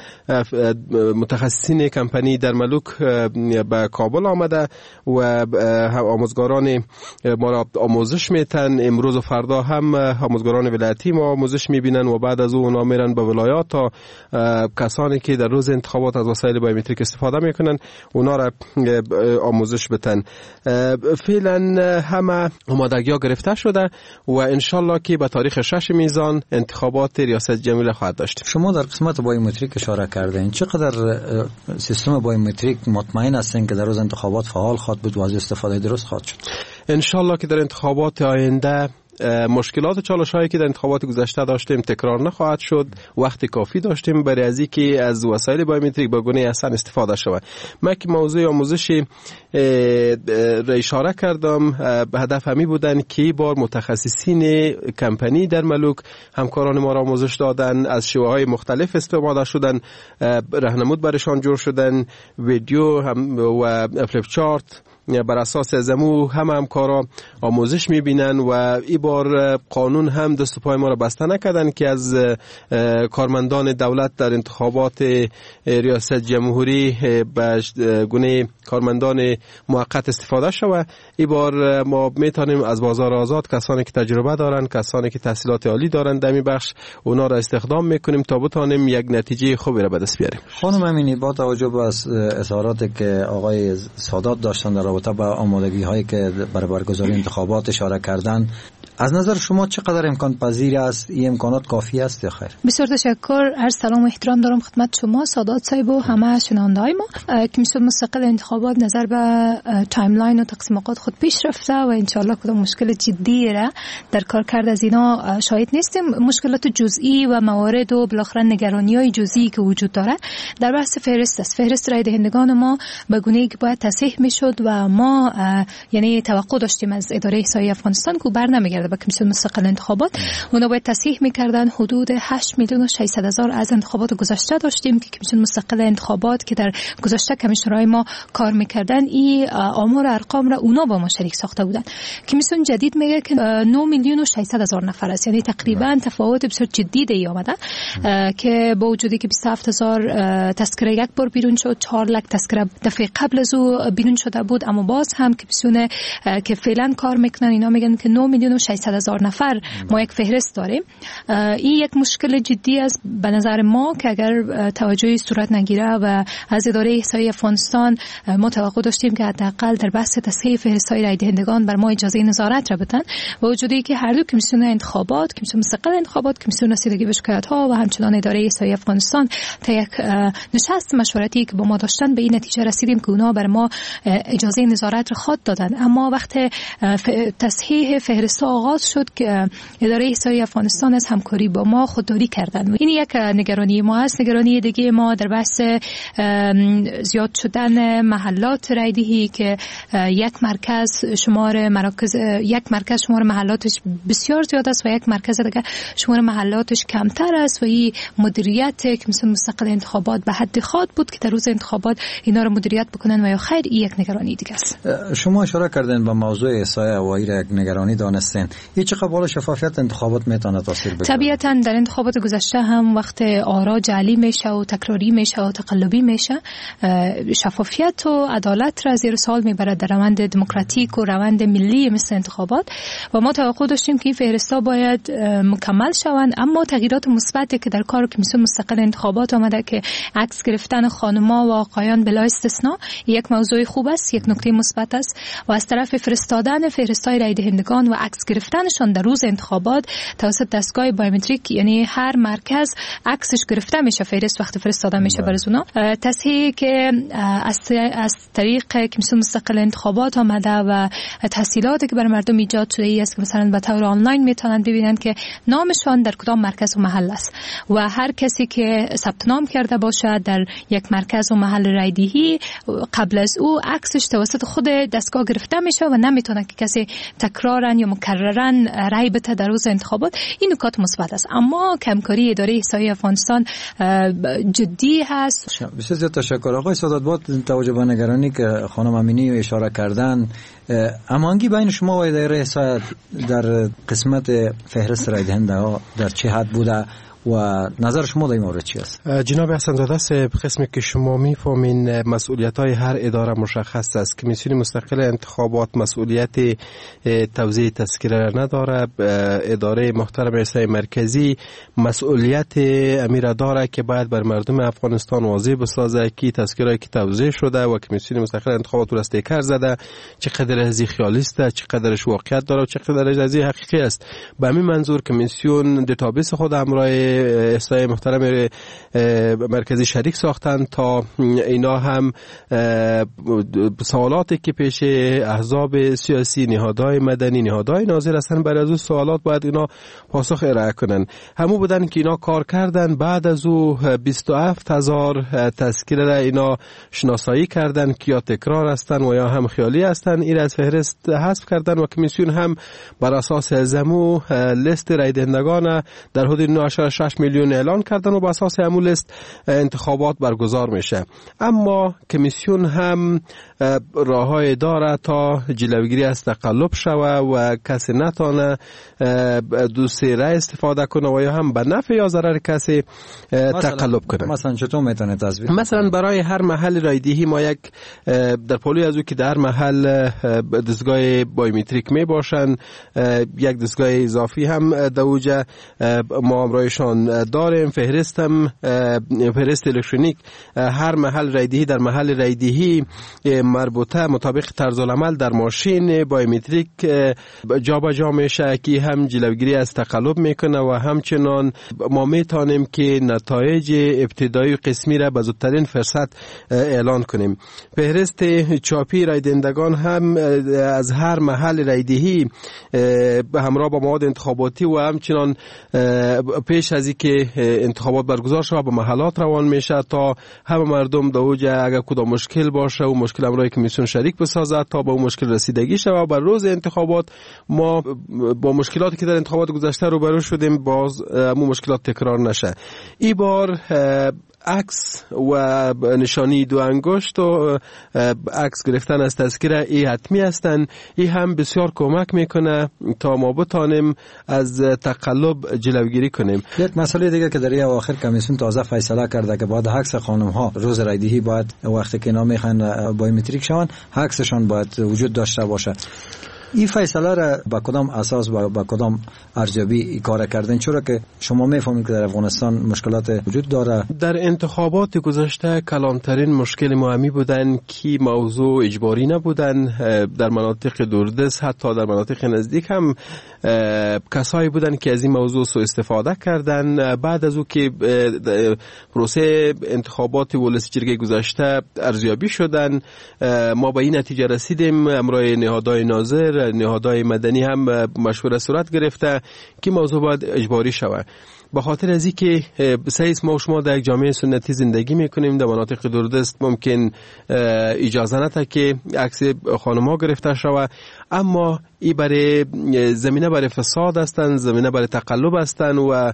متخصصین کمپانی در ملوک به کابل آمده و آموزگاران ما را آموزش میتن. امروز و فردا هم آموزگاران ولایتی ما آموزش میبینن و بعد از او اونا میرن به ولایات تا کسانی که در روز انتخابات از وسایل بایومتریک استفاده میکنن اونا را آموزش بتن. فعلا همه آمادگی ها گرفته شده و انشالله که به تاریخ شش میزان انتخابات ریاست جمهوری خواهد داشت. شما در قسمت بایومتریک اشاره کردین، چقدر سیستم بایومتریک مطمئن هستین که در روز انتخابات فعال خواهد بود و از استفاده درست خواهد شد؟ انشالله که در انتخابات آینده مشکلات و چالش‌هایی که در انتخابات گذشته داشتیم تکرار نخواهد شد. وقت کافی داشتیم برای از اینکه از وسایل بایومتریک به گونه احسن استفاده شود. من که موضوع آموزشی را اشاره کردم، به هدف همی بودن که بار متخصصین کمپانی در ملوک همکاران ما را آموزش دادن، از شیوه‌های مختلف استفاده شدن، راهنمود برشان جور شدن، ویدیو هم و فلیپ چارت بر اساس زمو هم همکارا آموزش میبینن و این بار قانون هم دست و پای ما را بسته نکردن که از کارمندان دولت در انتخابات ریاست جمهوری به گونه کارمندان موقت استفاده شود. این بار ما میتونیم از بازار آزاد کسانی که تجربه دارن، کسانی که تحصیلات عالی دارن در این بخش، اونا را استخدام میکنیم تا بتونیم یک نتیجه خوبی را به دست بیاریم. خانم امینی، با توجه به اظهاراتی که آقای سادات داشتن در رابطه با آمادگی هایی که برای برگزاری انتخابات اشاره کردن، از نظر شما چقدر امکان پذیر است؟ این امکانات کافی است یا خیر؟ بسیار تشکر. عرض سلام و احترام دارم خدمت شما سادات صاحب و همه شنونده های ما. کمیسیون مستقل انتخابات نظر به تایملاین و تقسیم اوقات خود پیش رفته و انشالله کدام مشکل جدی را در کار کرد از اینا شاهد نیستیم. مشکلات جزئی و موارد و بالاخره نگرانی های جزئی که وجود داره در بحث فهرست است. فهرست رای دهندگان ما به گونه‌ای که باید تصحیح میشد و ما یعنی توقع داشتیم از اداره احصایی افغانستان که بر نمیگرده به کمیسیون مستقل انتخابات، اونا باید تصحیح میکردن. حدود هشت میلیون و ششصد هزار از انتخابات گذشته داشتیم که کمیسیون مستقل انتخابات که در گذشته کمیشنرهای ما کار میکردن این آمار و ارقام را اونا با ما شریک ساخته بودن. کمیسیون جدید میگه که نه میلیون و ششصد هزار نفر است، یعنی تقریبا تفاوت بسیار جدی دی آمده که با وجودی که بیست و هفت هزار تذکره یک بار بیرون شد، چهار لک تذکره دفعه قبل از او بیرون شده بود، اما باز هم کمیسیون که فعلا کار میکنن اینا میگن که نه میلیون و ششصد هزار نفر ما یک فهرست داریم. این یک مشکل جدی است به نظر ما که اگر توجهی صورت نگیره و از اداره احصایی افغانستان ما توقع داشتیم که حداقل در بحث تصحیح فهرست‌های رای دهندگان بر ما اجازه نظارت را بدن، با وجودی که هر دو کمیسیون انتخابات، کمیسیون مستقل انتخابات، کمیسیون رسیدگی به شکایت‌ها و همچنان اداره احصایی افغانستان تا یک نشست مشورتی که با ما داشتن به این نتیجه رسیدیم که اونا بر ما اجازه نظارت را خود دادن. اما وقت تصحیح فهرست آغاز شد که اداره احصایی افغانستان از همکاری با ما خودداری کردن. این یک نگرانی ما است. نگرانی دیگه ما در بحث زیاد شدن محلات رایدهی که یک مرکز شمار مراکز یک مرکز شمار محلاتش بسیار زیاد است و یک مرکز دیگه شمار محلاتش کمتر است و این مدیریت کمیسیون مستقل انتخابات به حد خود بود که در روز انتخابات اینا رو مدیریت بکنن و یا خیر این یک نگرانی دیگه است. شما اشاره کردین به موضوع احصای هوایی را یک نگرانی دانستین. این چه قبال شفافیت انتخابات میتونه تاثیر بگذاره؟ طبیعتاً در انتخابات گذشته هم وقت آرا جعلی میشه و تکراری میشه و تقلبی میشه، شفافیت و عدالت را زیر سوال میبره در روند دموکراتیک و روند ملی مثل انتخابات و ما توقع داشتیم که این فهرستا باید مکمل شوند. اما تغییرات مثبتی که در کار کمیسیون مستقل انتخابات آمده که عکس گرفتن خانم‌ها و آقایان بلا استثنا یک موضوع خوب است، یک نکته مثبت است و از طرف فرستادن فهرست‌های رای دهندگان و عکس گرفتنشان در روز انتخابات توسط دستگاه بایومتریک، یعنی هر مرکز عکسش گرفته میشه فهرست وقتی فرستاده میشه برای اونا. تصحیحی که از از طریق کمیسیون مستقل انتخابات آمده و تحصیلاتی که برای مردم ایجاد شده است که مثلا به طور آنلاین میتونن ببینن که نامشان در کدام مرکز و محل است و هر کسی که ثبت نام کرده باشه در یک مرکز و محل رایدهی قبل از او عکسش توسط خود دستگاه گرفته میشه و نمیتونه که کسی تکرارا یا مکررا رای بده در روز انتخابات. این نکات مثبت است، اما کمکاری اداره احصایی افغانستان جدی هست. بسیار زیاد تشکر آقای سادات. با توجه به نگرانی که خانم امینی اشاره کردن، هماهنگی بین شما و اداره احصایی در قسمت فهرست رای دهنده‌ها در چه حد بوده و نظر شما در این مورد چی است؟ جناب حسن زاده صاحب، قسمی که شما میفهمین مسئولیت‌های هر اداره مشخص است. کمیسیون مستقل انتخابات مسئولیت توزیع تذکره نداره. اداره محترم احصای مرکزی مسئولیت امیر داره که باید بر مردم افغانستان واضح بسازه که تذکره که توزیع شده و کمیسیون مستقل انتخابات را استیکر زده چقدر از خیالی است، چقدرش واقعیت داره و چقدرش از حقیقی است. به همین منظور کمیسیون دیتابیس خود همراه اصلاح محترم مرکزی شریک ساختن تا اینا هم سوالاتی که پیش احزاب سیاسی، نهادهای مدنی، نهادهای ناظر هستن، برای از اون سوالات باید اینا پاسخ ارائه کنن. همو بودن که اینا کار کردن، بعد از او بیست و هفت هزار تذکره را اینا شناسایی کردن که یا تکرار هستن و یا هم خیالی هستن. این از فهرست حذف کردن و کمیسیون هم بر اساس زمو لیست رای دهندگان در حدود نه و شش میلیون اعلان کردن و بر اساس همون لیست انتخابات برگزار میشه. اما کمیسیون هم راههای داره تا جلوگیری از تقلب شوه و کسی نتانه دو سه رای استفاده کنه و یا هم به نفع یا ضرر کسی تقلب کنه. مثلا چطور میتونه تصویر؟ مثلا برای هر محل رایدهی ما یک در پولوی از او که در محل دستگاه بایومتریک می باشن، یک دستگاه اضافی هم دوجه ما امرایشان داریم. فهرست هم فهرست الکترونیک هر محل رایدهی در محل رایدهی مربوطه مطابق طرز العمل در ماشین بایومتریک جابجا میشه که هم جلوگیری از تقلب میکنه و همچنان ما میتونیم که نتایج ابتدایی قسمی را به زودترین فرصت اعلان کنیم. فهرست چاپی رای دهندگان هم از هر محل رایدهی همراه با مواد انتخاباتی و همچنان پیش از اینکه انتخابات برگزار شود به محلات روان میشه تا همه مردم دوجه اگر کدام مشکل باشه و مشکل امرای کمیسیون شریک بسازد تا به اون مشکل رسیدگی شود. بر روز انتخابات ما با مشکلاتی که در انتخابات گذشته روبرو شدیم باز همون مشکلات تکرار نشه. این بار عکس و نشانی دو انگشت و عکس گرفتن از تذکره ای حتمی هستن. این هم بسیار کمک میکنه تا ما بتانیم از تقلب جلوگیری کنیم. یک مسئله دیگه که در این اواخر کمیسیون تازه فیصله کرده که بعد عکس خانم ها روز رایدهی باید وقتی که اینا میخوان بایومتریک شون عکسشون باید وجود داشته باشه. این فیصله را با کدام اساس و با کدام ارزیابی کار کردن؟ چرا که شما میفهمید که در افغانستان مشکلات وجود داره؟ در انتخابات گذشته کلانترین مشکل مهمی بودن که موضوع اجباری نبودن. در مناطق دوردست حتی در مناطق نزدیک هم کسایی بودن که از این موضوع سوء استفاده کردن. بعد از او که پروسه انتخابات ولسی جرگه گذشته ارزیابی شدن ما به این نتیجه رسیدیم، امرای نهادهای ناظر، نهادهای مدنی هم مشوره صورت گرفته که موضوع باید اجباری شود. به خاطر از اینکه سیس ما و شما در یک جامعه سنتی زندگی میکنیم، در مناطق دوردست ممکن اجازه نده که عکس خانم‌ها گرفته شود، اما ای برای زمینه برای فساد هستند، زمینه برای تقلب هستند و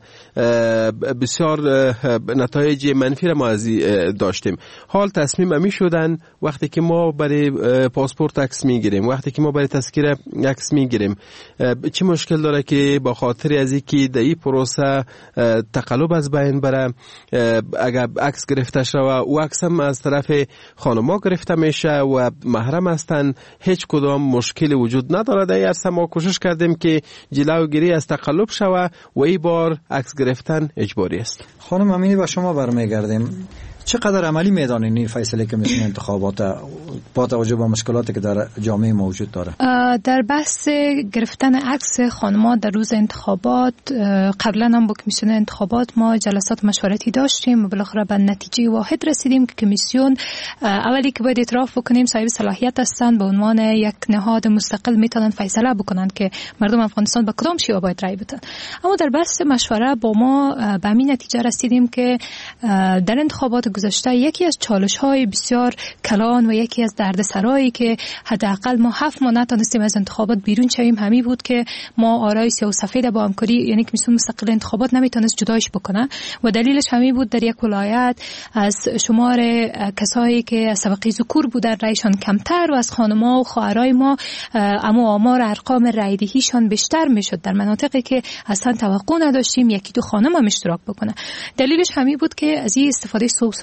بسیار نتایج منفی را ما از داشتیم. حال تصمیم امی شدن وقتی که ما برای پاسپورت عکس میگیریم، وقتی که ما برای تذکره عکس میگیریم، چه مشکل داره که با خاطر از اینکه در این پروسه تقلب از بین بره اگر عکس گرفته شود و عکس هم از طرف خانم‌ها گرفته میشه و محرم هستند، هیچ کدام مشکل وجود نداره. در اصلا ما کوشش کردیم که جلوگیری از تقلب شود و این بار عکس گرفتن اجباری است. خانم امینی با شما برمیگردیم. چقدر عملی میدانین این فیصله که میتونه انتخابات با توجه به مشکلاتی که در جامعه موجود داره؟ در بحث گرفتن عکس خانم‌ها در روز انتخابات، قبلا هم با کمیسیون انتخابات ما جلسات مشورتی داشتیم و بالاخره به نتیجه واحد رسیدیم که کمیسیون اولی که باید اعتراف بکنیم صاحب صلاحیت هستند، به عنوان یک نهاد مستقل میتونن فیصله بکنن که مردم افغانستان به کدام شیوه باید رای بدن. اما در بحث مشوره با ما به همین نتیجه رسیدیم که در انتخابات گذشته یکی از چالش‌های بسیار کلان و یکی از دردسرایی که حداقل ما هفت ماه نتونستیم از انتخابات بیرون شویم همین بود که ما آرای سیاه و سفید با همکاری، یعنی کمیسیون مستقل انتخابات نمیتونست جدایش بکنه و دلیلش همین بود در یک ولایت از شمار کسایی که از طبقه ذکور بودن رایشان کمتر و از خانم‌ها و خواهرای ما اما آمار ارقام رایدهیشان بیشتر میشد در مناطقی که اصلا توقع نداشتیم یکی دو خانم هم اشتراک بکنه. دلیلش همین بود که از این استفاده سوء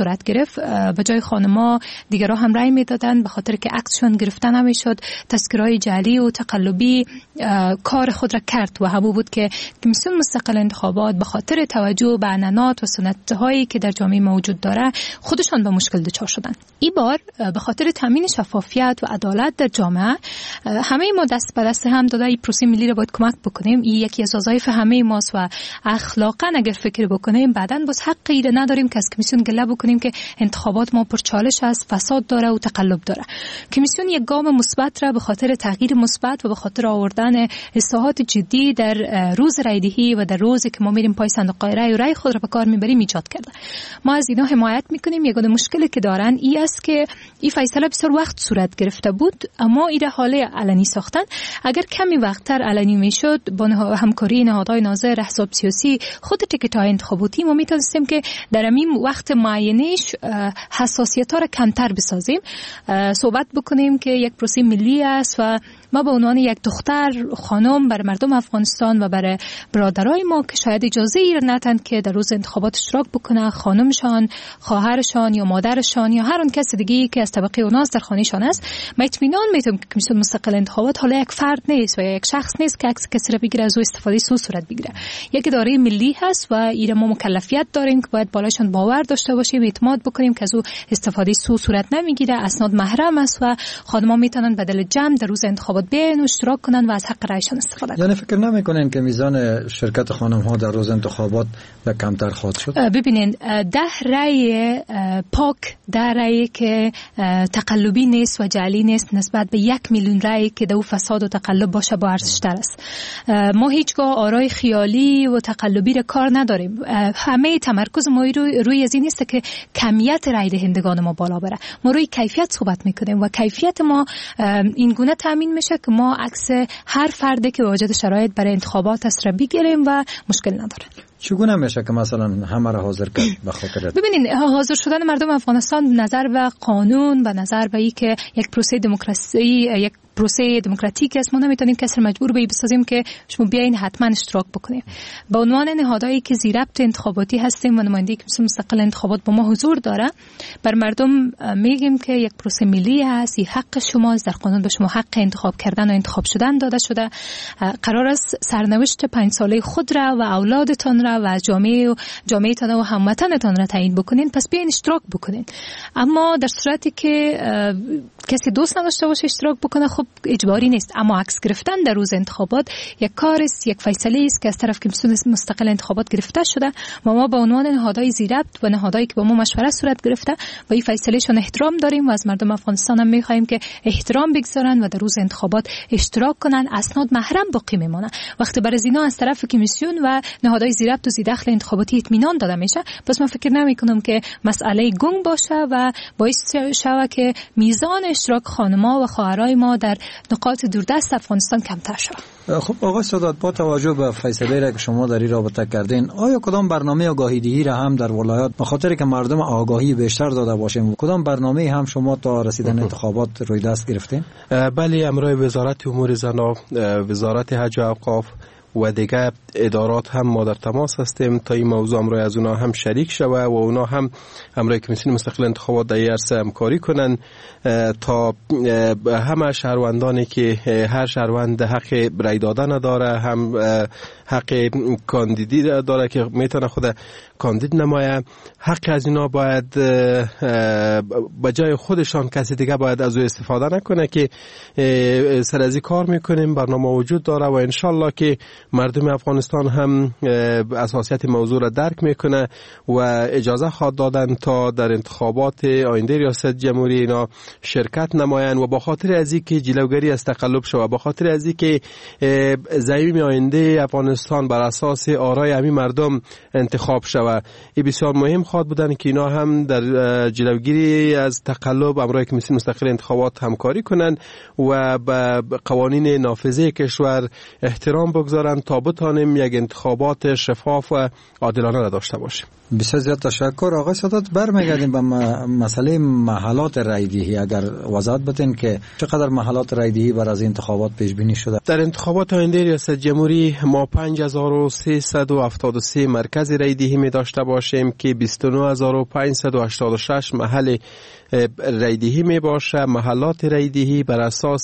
صورت گرفت. به جای خانما دیگرها هم رای میدادن به خاطر که عکسشون گرفته نمیشد. تذکرهای جعلی و تقلبی کار خود را کرد و همون بود که کمیسیون مستقل انتخابات به خاطر توجه به عنعنات و سنت‌هایی که در جامعه موجود داره خودشان به مشکل دچار شدن. این بار به خاطر تامین شفافیت و عدالت در جامعه همه ما دست به دست هم داده این پروسه ملی را باید کمک بکنیم. این یکی از وظایف همه ماست و اخلاقا اگر فکر بکنیم بعداً باز حق ایده نداریم که از کمیسیون گله بکنیم که انتخابات ما پرچالش است، فساد داره و تقلب داره. کمیسیون یک گام مثبت را به خاطر تغییر مثبت و به خاطر آوردن اصلاحات جدی در روز رایدهی و در روزی که ما میریم پای صندوق رای و رای خود را به کار میبریم ایجاد کرده. ما از اینا حمایت میکنیم. یگانه مشکلی که دارن این است که این فیصله بسیار وقت صورت گرفته بود اما ایده حاله علنی ساختن. اگر کمی وقتتر علنی میشد با همکاری نهادهای ناظر احزاب سیاسی خود تیکت‌های انتخاباتی ما میتونستیم که در همین وقت معینش حساسیت‌ها را کمتر بسازیم، صحبت بکنیم که یک پروسه ملی است و ما به عنوان یک دختر خانم بر مردم افغانستان و بر برادرای ما که شاید اجازه ای ندن که در روز انتخابات اشتراک بکنه، خانمشان، خواهرشان یا مادرشان یا هر اون کس دیگه‌ای که از طبقه اوناس در خانهشان است، ما اطمینان میتونیم که کمیسیون مستقل انتخابات حالا یک فرد نیست و یک شخص نیست که عکس کسی را بگیره از او استفاده سو صورت بگیره. یک اداره ملی هست و ایره ما مکلفیت داریم که باید بالاشان باور داشته باشیم، اعتماد بکنیم که از او استفاده سو صورت نمیگیره، اسناد محرم است و خانم‌ها میتونن بدل جمع در روز انتخابات بیان و اشتراک کنن و از حق رایشان استفاده کنن. یعنی فکر نمی‌کنین که میزان شرکت خانم‌ها در روز انتخابات به کمتر خواهد شد؟ ببینید ده رای پاک، ده رای که تقلبی نیست و جعلی نیست نسبت به یک میلیون رای که در فساد و تقلب باشه با ارزش‌تر است. ما هیچگاه آرای خیالی و تقلبی را کار نداریم. همه تمرکز ما روی روی از این است که کمیت رای دهندگان ما بالا بره. ما روی کیفیت صحبت میکنیم و کیفیت ما این گونه تامین میشه که ما عکس هر فردی که واجد شرایط برای انتخابات است را بگیریم و مشکل نداره. چگونه میشه که مثلا همه را حاضر کرد به خاطر ببینید حاضر شدن مردم افغانستان نظر به قانون و نظر به این که یک پروسه دموکراسی یک پروسه دموکراتیک است، ما نمیتونیم کسی مجبور به بسازیم که شما بیاین حتما اشتراک بکنید. به عنوان نهادهایی که زیربط انتخاباتی هستیم و نماینده کمیسیون مستقل انتخابات با ما حضور داره، بر مردم میگیم که یک پروسه ملی است، این حق شماست، در قانون به شما حق انتخاب کردن و انتخاب شدن داده شده. قرار است سرنوشت پنج ساله خود را و اولادتان را و جامعه و جامعهتان و هموطنتان را تعیین بکنین، پس بیاین اشتراک بکنین. اما در صورتی که کسی دوست نداشته باشه اشتراک بکنه خب اجباری نیست، اما عکس گرفتن در روز انتخابات یک کار است، یک فیصله است که از طرف کمیسیون مستقل انتخابات گرفته شده و ما به عنوان نهادهای زیربط و نهادهایی که با ما مشورت صورت گرفته و این فیصلهشون احترام داریم و از مردم افغانستان هم می‌خوایم که احترام بگذارن و در روز انتخابات اشتراک کنن. اسناد محرم باقی میمونه. وقتی برای اینا از طرف کمیسیون و نهادهای زیربط و زیردخل انتخاباتی اطمینان داده میشه، پس من فکر نمی‌کنم که مسئله گنگ باشه و باعث شود که میزان اشتراک خانم‌ها و خواهرای ما در نقاط دوردست افغانستان کمتر شد. خب آقای سادات، با توجه به فیصله را که شما در این رابطه کردین، آیا کدام برنامه آگاهی دهی را هم در ولایات به خاطر که مردم آگاهی بیشتر داده باشیم، کدام برنامه هم شما تا رسیدن انتخابات روی دست گرفتین؟ بله، امروز وزارت امور زنان، وزارت حج و اوقاف و دیگه ادارات هم ما در تماس هستیم تا این موضوع امروز از اونا هم شریک شوه و اونا هم امروز کمیسیون مستقل انتخابات در این عرصه همکاری کنن تا همه شهروندانی که هر شهروند حق رای دادن داره، هم حق کاندیدی داره که میتونه خود کاندید نمایه، حق از اینا باید به جای خودشان کسی دیگه باید از او استفاده نکنه که سر از این کار میکنیم. برنامه وجود داره و انشالله که مردم افغانستان هم اساسیت موضوع را درک میکنه و اجازه خواهد دادن تا در انتخابات آینده ریاست جمهوری اینا شرکت نمایند و با خاطر از این که جلوگیری از تقلب شود، با خاطر از این که زعیم آینده افغانستان بر اساس آرای همین مردم انتخاب شود، این بسیار مهم خواهد بودن که اینا هم در جلوگیری از تقلب امروز کمیسیون مستقل انتخابات همکاری کنند و به قوانین نافذه کشور احترام بگذارند تا بتانیم یک انتخابات شفاف و عادلانه را داشته باشیم. بسیار زیاد تشکر. آقای سادات، برمیگردیم به مسئله محلات رایدهی. اگر وضاحت بدین که چقدر محلات رایدهی بر از انتخابات پیش بینی شده؟ در انتخابات آینده ریاست جمهوری ما پنج هزار و سیصد و هفتاد و سه مرکز رایدهی می داشته باشیم که بیست و نه هزار و پانصد و هشتاد و شش محل رایدهی می باشه. محلات رایدهی بر اساس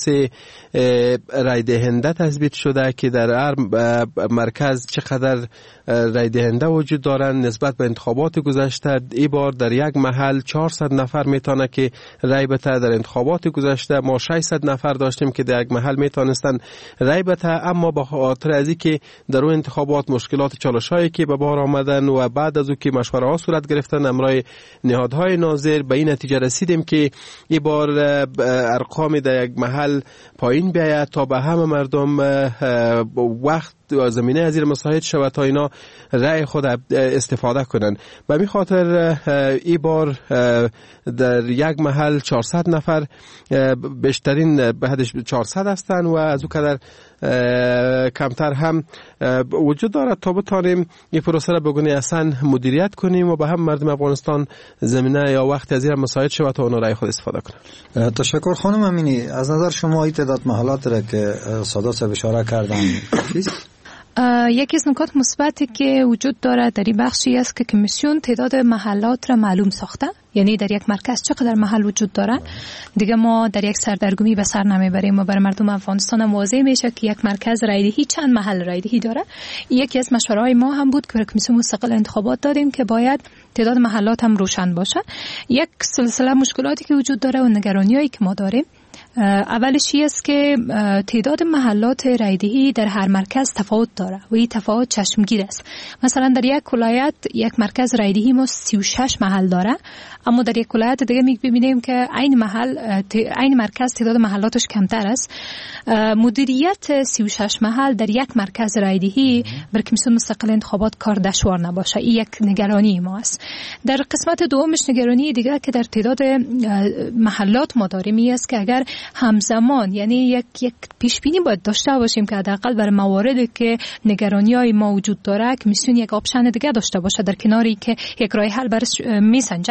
رایدهنده تثبیت شده که در هر مرکز چقدر رایدهنده وجود دارند. نسبت به انتخابات گذشته این بار در یک محل چهارصد نفر میتونه که رای بده. در انتخابات گذشته ما ششصد نفر داشتیم که در یک محل میتونستن رای بده، اما به خاطر از اینکه در اون انتخابات مشکلات چالشایی که به بار آمدن و بعد از او که مشوره ها صورت گرفتن امرای نهادهای ناظر به این نتیجه رسیدیم که این بار ارقام در یک محل پایین بیاید تا به همه مردم وقت و زمینه از این مساعد شود تا اینا رأی خود استفاده کنن. به همین خاطر ای بار در یک محل چهارصد نفر، بیشترین به حدش چهارصد هستند و از او قدر کمتر هم وجود دارد تا بتانیم این پروسه را بگونه اصلا مدیریت کنیم و به هم مردم افغانستان زمینه یا وقت از این مساعد شود تا اونا رأی خود استفاده کنن. تشکر. خانم امینی، از نظر شما این تعداد محلات را که سادات صاحب اشاره کردن چیست؟ یکی از نکات مثبتی که وجود دارد در این بخشی است که کمیسیون تعداد محلات را معلوم ساخته، یعنی در یک مرکز چقدر محل وجود داره. دیگه ما در یک سردرگمی به سر نمیبریم و برای مردم افغانستان هم واضح میشه که یک مرکز رایدهی چند محل رایدهی داره. یکی از مشوره‌های ما هم بود که کمیسیون مستقل انتخابات دادیم که باید تعداد محلات هم روشن باشه. یک سلسله مشکلاتی که وجود داره و نگرانیایی که ما داریم، اولش این است که تعداد محلات رایدهی در هر مرکز تفاوت داره و این تفاوت چشمگیر است. مثلا در یک ولایت یک مرکز رایدهی ما سی و شش محل داره، اما در یک ولایت دیگه می‌بینیم که این محل این مرکز تعداد محلاتش کمتر است. مدیریت سی و شش محل در یک مرکز رایدهی بر کمیسیون مستقل انتخابات کار دشوار نباشه. این یک نگرانی ما است. در قسمت دومش نگرانی دیگه که در تعداد محلات ما داریم این است که اگر همزمان، یعنی یک یک پیش بینی باید داشته باشیم که حداقل برای مواردی که نگرانی‌های ما وجود داره کمیسیون یک آپشن دیگه داشته باشه در کناری که یک راه حل برش میسنجن.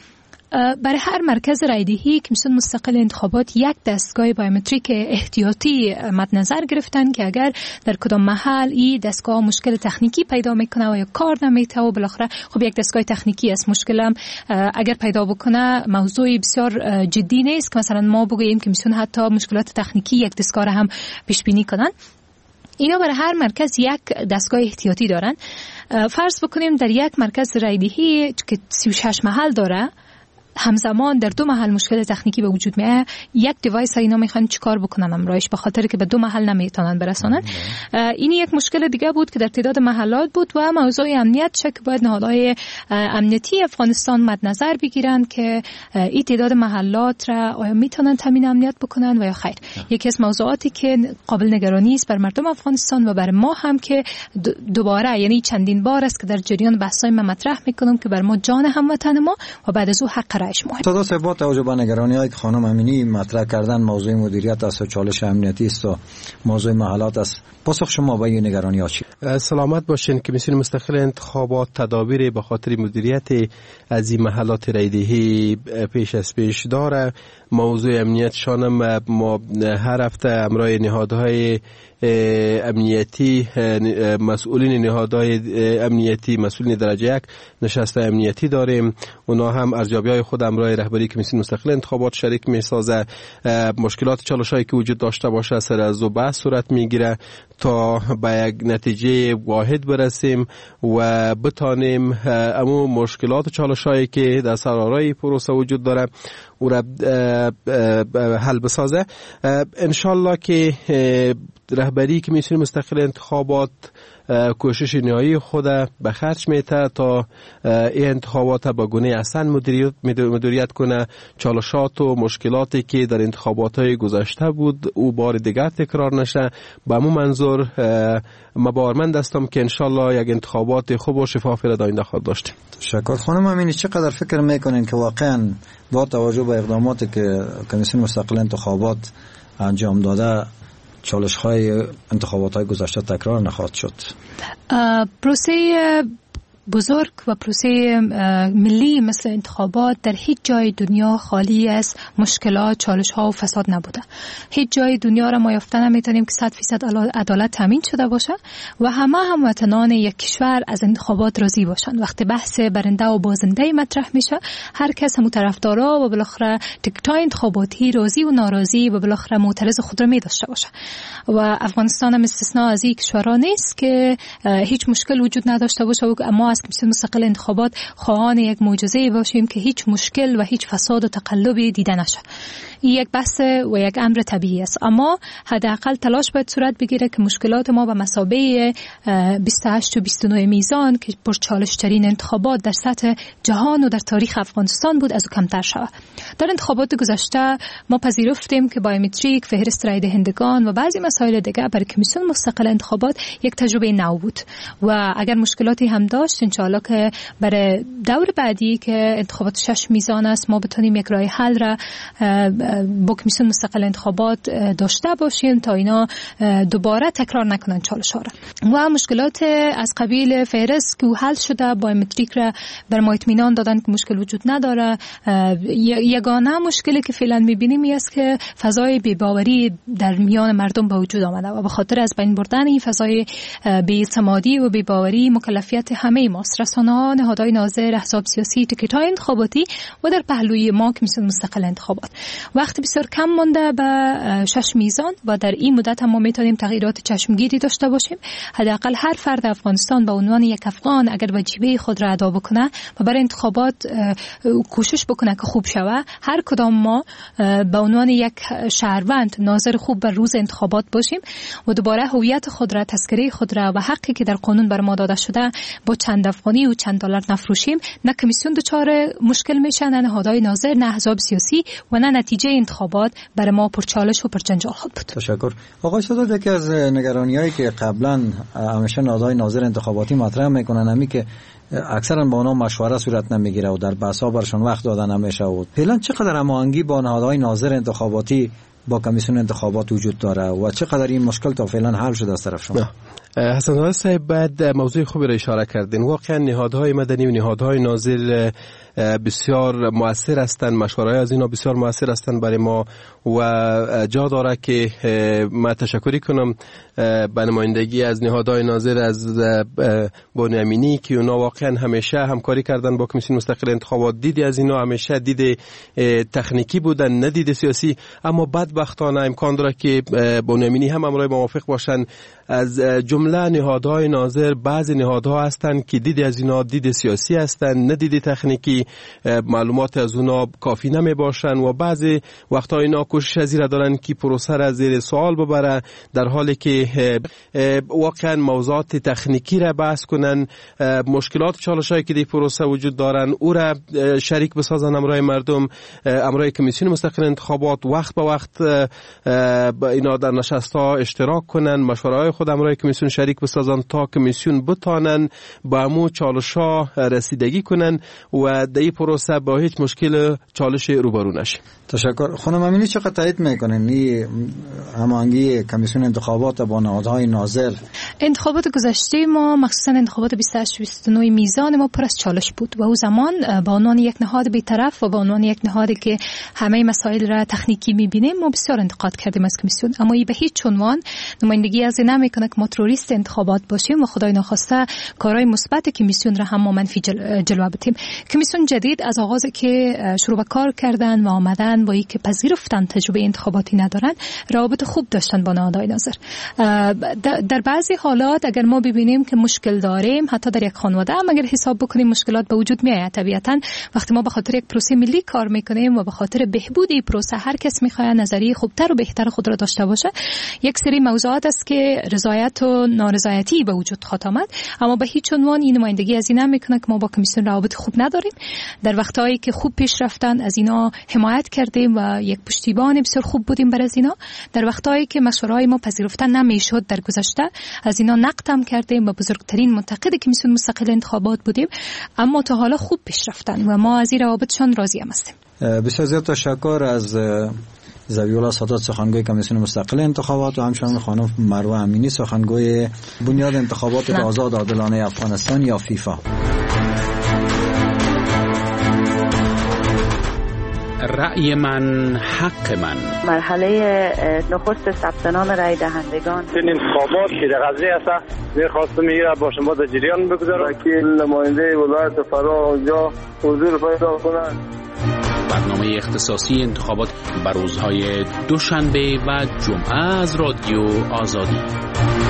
برای هر مرکز رایدهی کمیسیون مستقل انتخابات یک دستگاه بایومتریک احتیاطی مد نظر گرفتن که اگر در کدام محل این دستگاه مشکل تکنیکی پیدا میکنه و یا کار نمیته و بالاخره خب یک دستگاه تکنیکی است، مشکلم اگر پیدا بکنه موضوع بسیار جدی نیست که مثلا ما بگوییم کمیسیون حتی مشکلات تکنیکی یک دستگاه هم پیش بینی کنن. اینا برای هر مرکز یک دستگاه احتیاطی دارن. فرض بکنیم در یک مرکز رایدهی که سی و شش محل داره، همزمان در دو محل مشکل تکنیکی به وجود میاد، یک دیوایس اینا میخوان چیکار بکنن امرایش، به خاطر که به دو محل نمیتونن برسونن. این یک مشکل دیگه بود که در تعداد محلات بود و موضوع امنیت چک باید نهادهای امنیتی افغانستان مد نظر بگیرن که این تعداد محلات را آیا میتونن تامین امنیت بکنن و یا خیر. یکی از موضوعاتی که قابل نگرانی است بر مردم افغانستان و بر ما هم که دوباره یعنی چندین بار است که در جریان بحث‌های ما مطرح میکنم که بر ما جان هموطن ما و بعد از او حق سادات صاحب، با توجه به نگرانی‌هایی که خانم امینی مطرح کردن، موضوع مدیریت است و چالش امنیتی است و موضوع محلات است، پاسخ شما به این نگرانی‌ها چی؟ سلامت باشین. کمیسیون مستقل انتخابات تدابیر به خاطر مدیریت از این محلات رایدهی پیش از پیش داره. موضوع امنیتشان هم ما هر هفته امرای نهادهای امنیتی، مسئولین نهادهای امنیتی، مسئولین درجه یک نشست امنیتی داریم. اونا هم ارزیابی‌های خود امرای رهبری کمیسیون مستقل انتخابات شریک می‌سازه. مشکلات چالش‌هایی که وجود داشته باشه سر از و بحث صورت می‌گیره تا به یک نتیجه واحد برسیم و بتانیم امو مشکلات و چالش‌هایی که در سرارای پروسه وجود داره او را حل بسازه. انشالله که رهبری کمیسیون مستقل انتخابات کوشش نهایی خود به خرج میته تا این انتخابات به گونه احسن مدیریت, مدیریت کنه. چالشات و مشکلاتی که در انتخابات های گذشته بود او بار دیگر تکرار نشه. به همون منظور مبارمند هستم که انشالله یک انتخابات خوب و شفافی را آینده خواهد داشتیم. تشکر. خانم امینی، چقدر فکر میکنین که واقعا با توجه به اقداماتی که کمیسیون مستقل انتخابات انجام داده چالش های انتخابات های گذشته تکرار نخواهد شد؟ پروسه بزرگ و پروسه ملی مثل انتخابات در هیچ جای دنیا خالی از مشکلات، چالش ها و فساد نبوده. هیچ جای دنیا را ما یافته نمیتونیم که صد فیصد عدالت تامین شده باشه و همه هموطنان یک کشور از انتخابات راضی باشند. وقتی بحث برنده و بازنده مطرح میشه، هر کس هم طرفدارا و بالاخره تکتای انتخاباتی راضی و ناراضی و بالاخره معترض خود را می داشته باشه. و افغانستان هم استثناء از این کشورها نیست که هیچ مشکل وجود نداشته باشه و اما از کمیسیون مستقل انتخابات خواهان یک معجزه باشیم که هیچ مشکل و هیچ فساد و تقلبی دیده نشه. این یک بحث و یک امر طبیعی است، اما حداقل تلاش باید صورت بگیره که مشکلات ما به مثابه بیست و هشت و بیست و نه میزان که پرچالش ترین انتخابات در سطح جهان و در تاریخ افغانستان بود از او کمتر شود. در انتخابات گذشته ما پذیرفتیم که بایومتریک، فهرست رای دهندگان و بعضی مسائل دیگر برای کمیسیون مستقل انتخابات یک تجربه نو بود و اگر مشکلاتی هم داشت انشاءالله که برای دور بعدی که انتخابات شش میزان است ما بتونیم یک راه حل را با کمیسیون مستقل انتخابات داشته باشیم تا اینا دوباره تکرار نکنن چالش ها را. و مشکلات از قبیل فهرست که حل شده، بایومتریک را بر ما اطمینان دادن که مشکل وجود نداره. یگانه مشکلی که فعلا میبینیم این است که فضای بی‌باوری در میان مردم به وجود آمده و به خاطر از بین بردن این فضای بی‌اعتمادی و بی‌باوری مکلفیت همه ماست، رسانه‌ها، نهادهای ناظر، احزاب سیاسی، تیکت‌های انتخاباتی و در پهلوی ما کمیسیون مستقل انتخابات. وقت بسیار کم مانده به شش میزان و در این مدت هم ما میتونیم تغییرات چشمگیری داشته باشیم. حداقل هر فرد افغانستان به عنوان یک افغان اگر واجبه خود را ادا بکنه و برای انتخابات کوشش بکنه که خوب شوه، هر کدام ما به عنوان یک شهروند ناظر خوب بر روز انتخابات باشیم و دوباره هویت خود را، تذکره خود را و حقی که در قانون بر ما داده شده با چند افغانی و چند دلار نفروشیم. نه کمیسیون دچار مشکل میشه، نه نهادهای ناظر، نه احزاب سیاسی و نه نتیجه انتخابات برای ما پرچالش و پرجنجال خود بود. تشکر. آقای سادات، یکی از نگرانی‌هایی که قبلا همیشه نهادهای ناظر انتخاباتی مطرح میکنن همین که اکثرا با اونها مشوره صورت نمیگیره و در بحث‌ها برشون وقت دادن نمیشه. و فعلا چقدر هماهنگی با نهادهای ناظر انتخاباتی با کمیسیون انتخابات وجود داره و چقدر این مشکل تا فعلا حل شده از طرف شما؟ حسن زاده صاحب، بعد موضوع خوبی را اشاره کردین. واقعا نهادهای مدنی و نهادهای ناظر بسیار مؤثر هستند، مشوره‌های از اینا بسیار مؤثر هستند برای ما و جا داره که ما تشکری کنم به نمایندگی از نهادهای ناظر از بانی امینی که اونا واقعا همیشه همکاری کردن با کمیسیون مستقل انتخابات. دیدی از اینا همیشه دید تکنیکی بودن، نه دید سیاسی، اما بدبختانه امکان داره که بانی امینی هم امرای موافق باشن. از جمله نهادهای ناظر بعضی نهادها هستند که دید از اینا دید سیاسی هستند، نه دید تکنیکی، معلومات از اونا کافی نمی باشن و بعضی وقتا اینا کوشش از این دارن که پروسه را زیر سوال ببره، در حالی که واقعا موضوعات تکنیکی را بحث کنن، مشکلات چالشایی که در پروسه وجود دارن او را شریک بسازن امرای مردم، امرای کمیسیون مستقل انتخابات وقت به وقت اینا در نشست‌ها اشتراک کنن، مشوره‌های خود امرای کمیسیون شریک بسازن تا کمیسیون بتانن با امو چالش‌ها رسیدگی کنن و در این پروسه با هیچ مشکل چالش روبرو نشه. تشکر. خانم امینی چقدر تایید میکنین این هماهنگی کمیسیون انتخابات با نهادهای ناظر؟ انتخابات گذشته ما مخصوصا انتخابات بیست و هشت و بیست و نه میزان ما پر از چالش بود و او زمان با عنوان یک نهاد بی‌طرف و با عنوان یک نهادی که همه مسائل را تکنیکی میبینیم ما بسیار انتقاد کردیم از کمیسیون، اما این به هیچ عنوان نمایندگی از این نمیکنه که ما تروریست انتخابات باشیم و خدای ناخواسته کارهای مثبت کمیسیون را هم ما منفی جل... جلوه بدیم. کمیسیون جدید از آغاز که شروع به کار کردن و آمدن با اینکه پذیرفتن تجربه انتخاباتی ندارن، روابط خوب داشتن با نهادهای ناظر. در بعضی حالات اگر ما ببینیم که مشکل داریم حتی در یک خانواده هم اگر حساب بکنیم مشکلات به وجود میاد. طبیعتا وقتی ما به خاطر یک پروسه ملی کار میکنیم و به خاطر بهبود این پروسه هر کس میخواد نظریه خوبتر و بهتر خود را داشته باشه، یک سری موضوعات است که رضایت و نارضایتی به وجود خواهد آمد، اما به هیچ عنوان این نمایندگی از این نمیکنه که ما با کمیسیون روابط خوب نداریم. در وقتایی که خوب پیش رفتن از اینا حمایت کردیم و یک پشتیبان بسیار خوب بودیم بر از اینا. در وقتایی که مشوره‌های ما پذیرفته نمیشد در گذشته از اینا نقد هم کردیم و بزرگترین منتقد کمیسیون مستقل انتخابات بودیم، اما تا حالا خوب پیش رفتن و ما از این روابطشان راضی هم هستیم. بسیار زیاد تشکر از زویولا سادات سخنگوی کمیسیون مستقل انتخابات و همچنین خانم مروه امینی سخنگوی بنیاد انتخابات آزاد عادلانه افغانستان یا فیفا. رأی من حق من. مرحله نخست ثبت نام رای دهندگان. این انتخابات که در قضیه است می‌خواستم میره با شما در جریان بگذارم. وکیل نماینده ولایت فرا اونجا حضور پیدا کنند. برنامه اختصاصی انتخابات بر روزهای دوشنبه و جمعه از رادیو آزادی.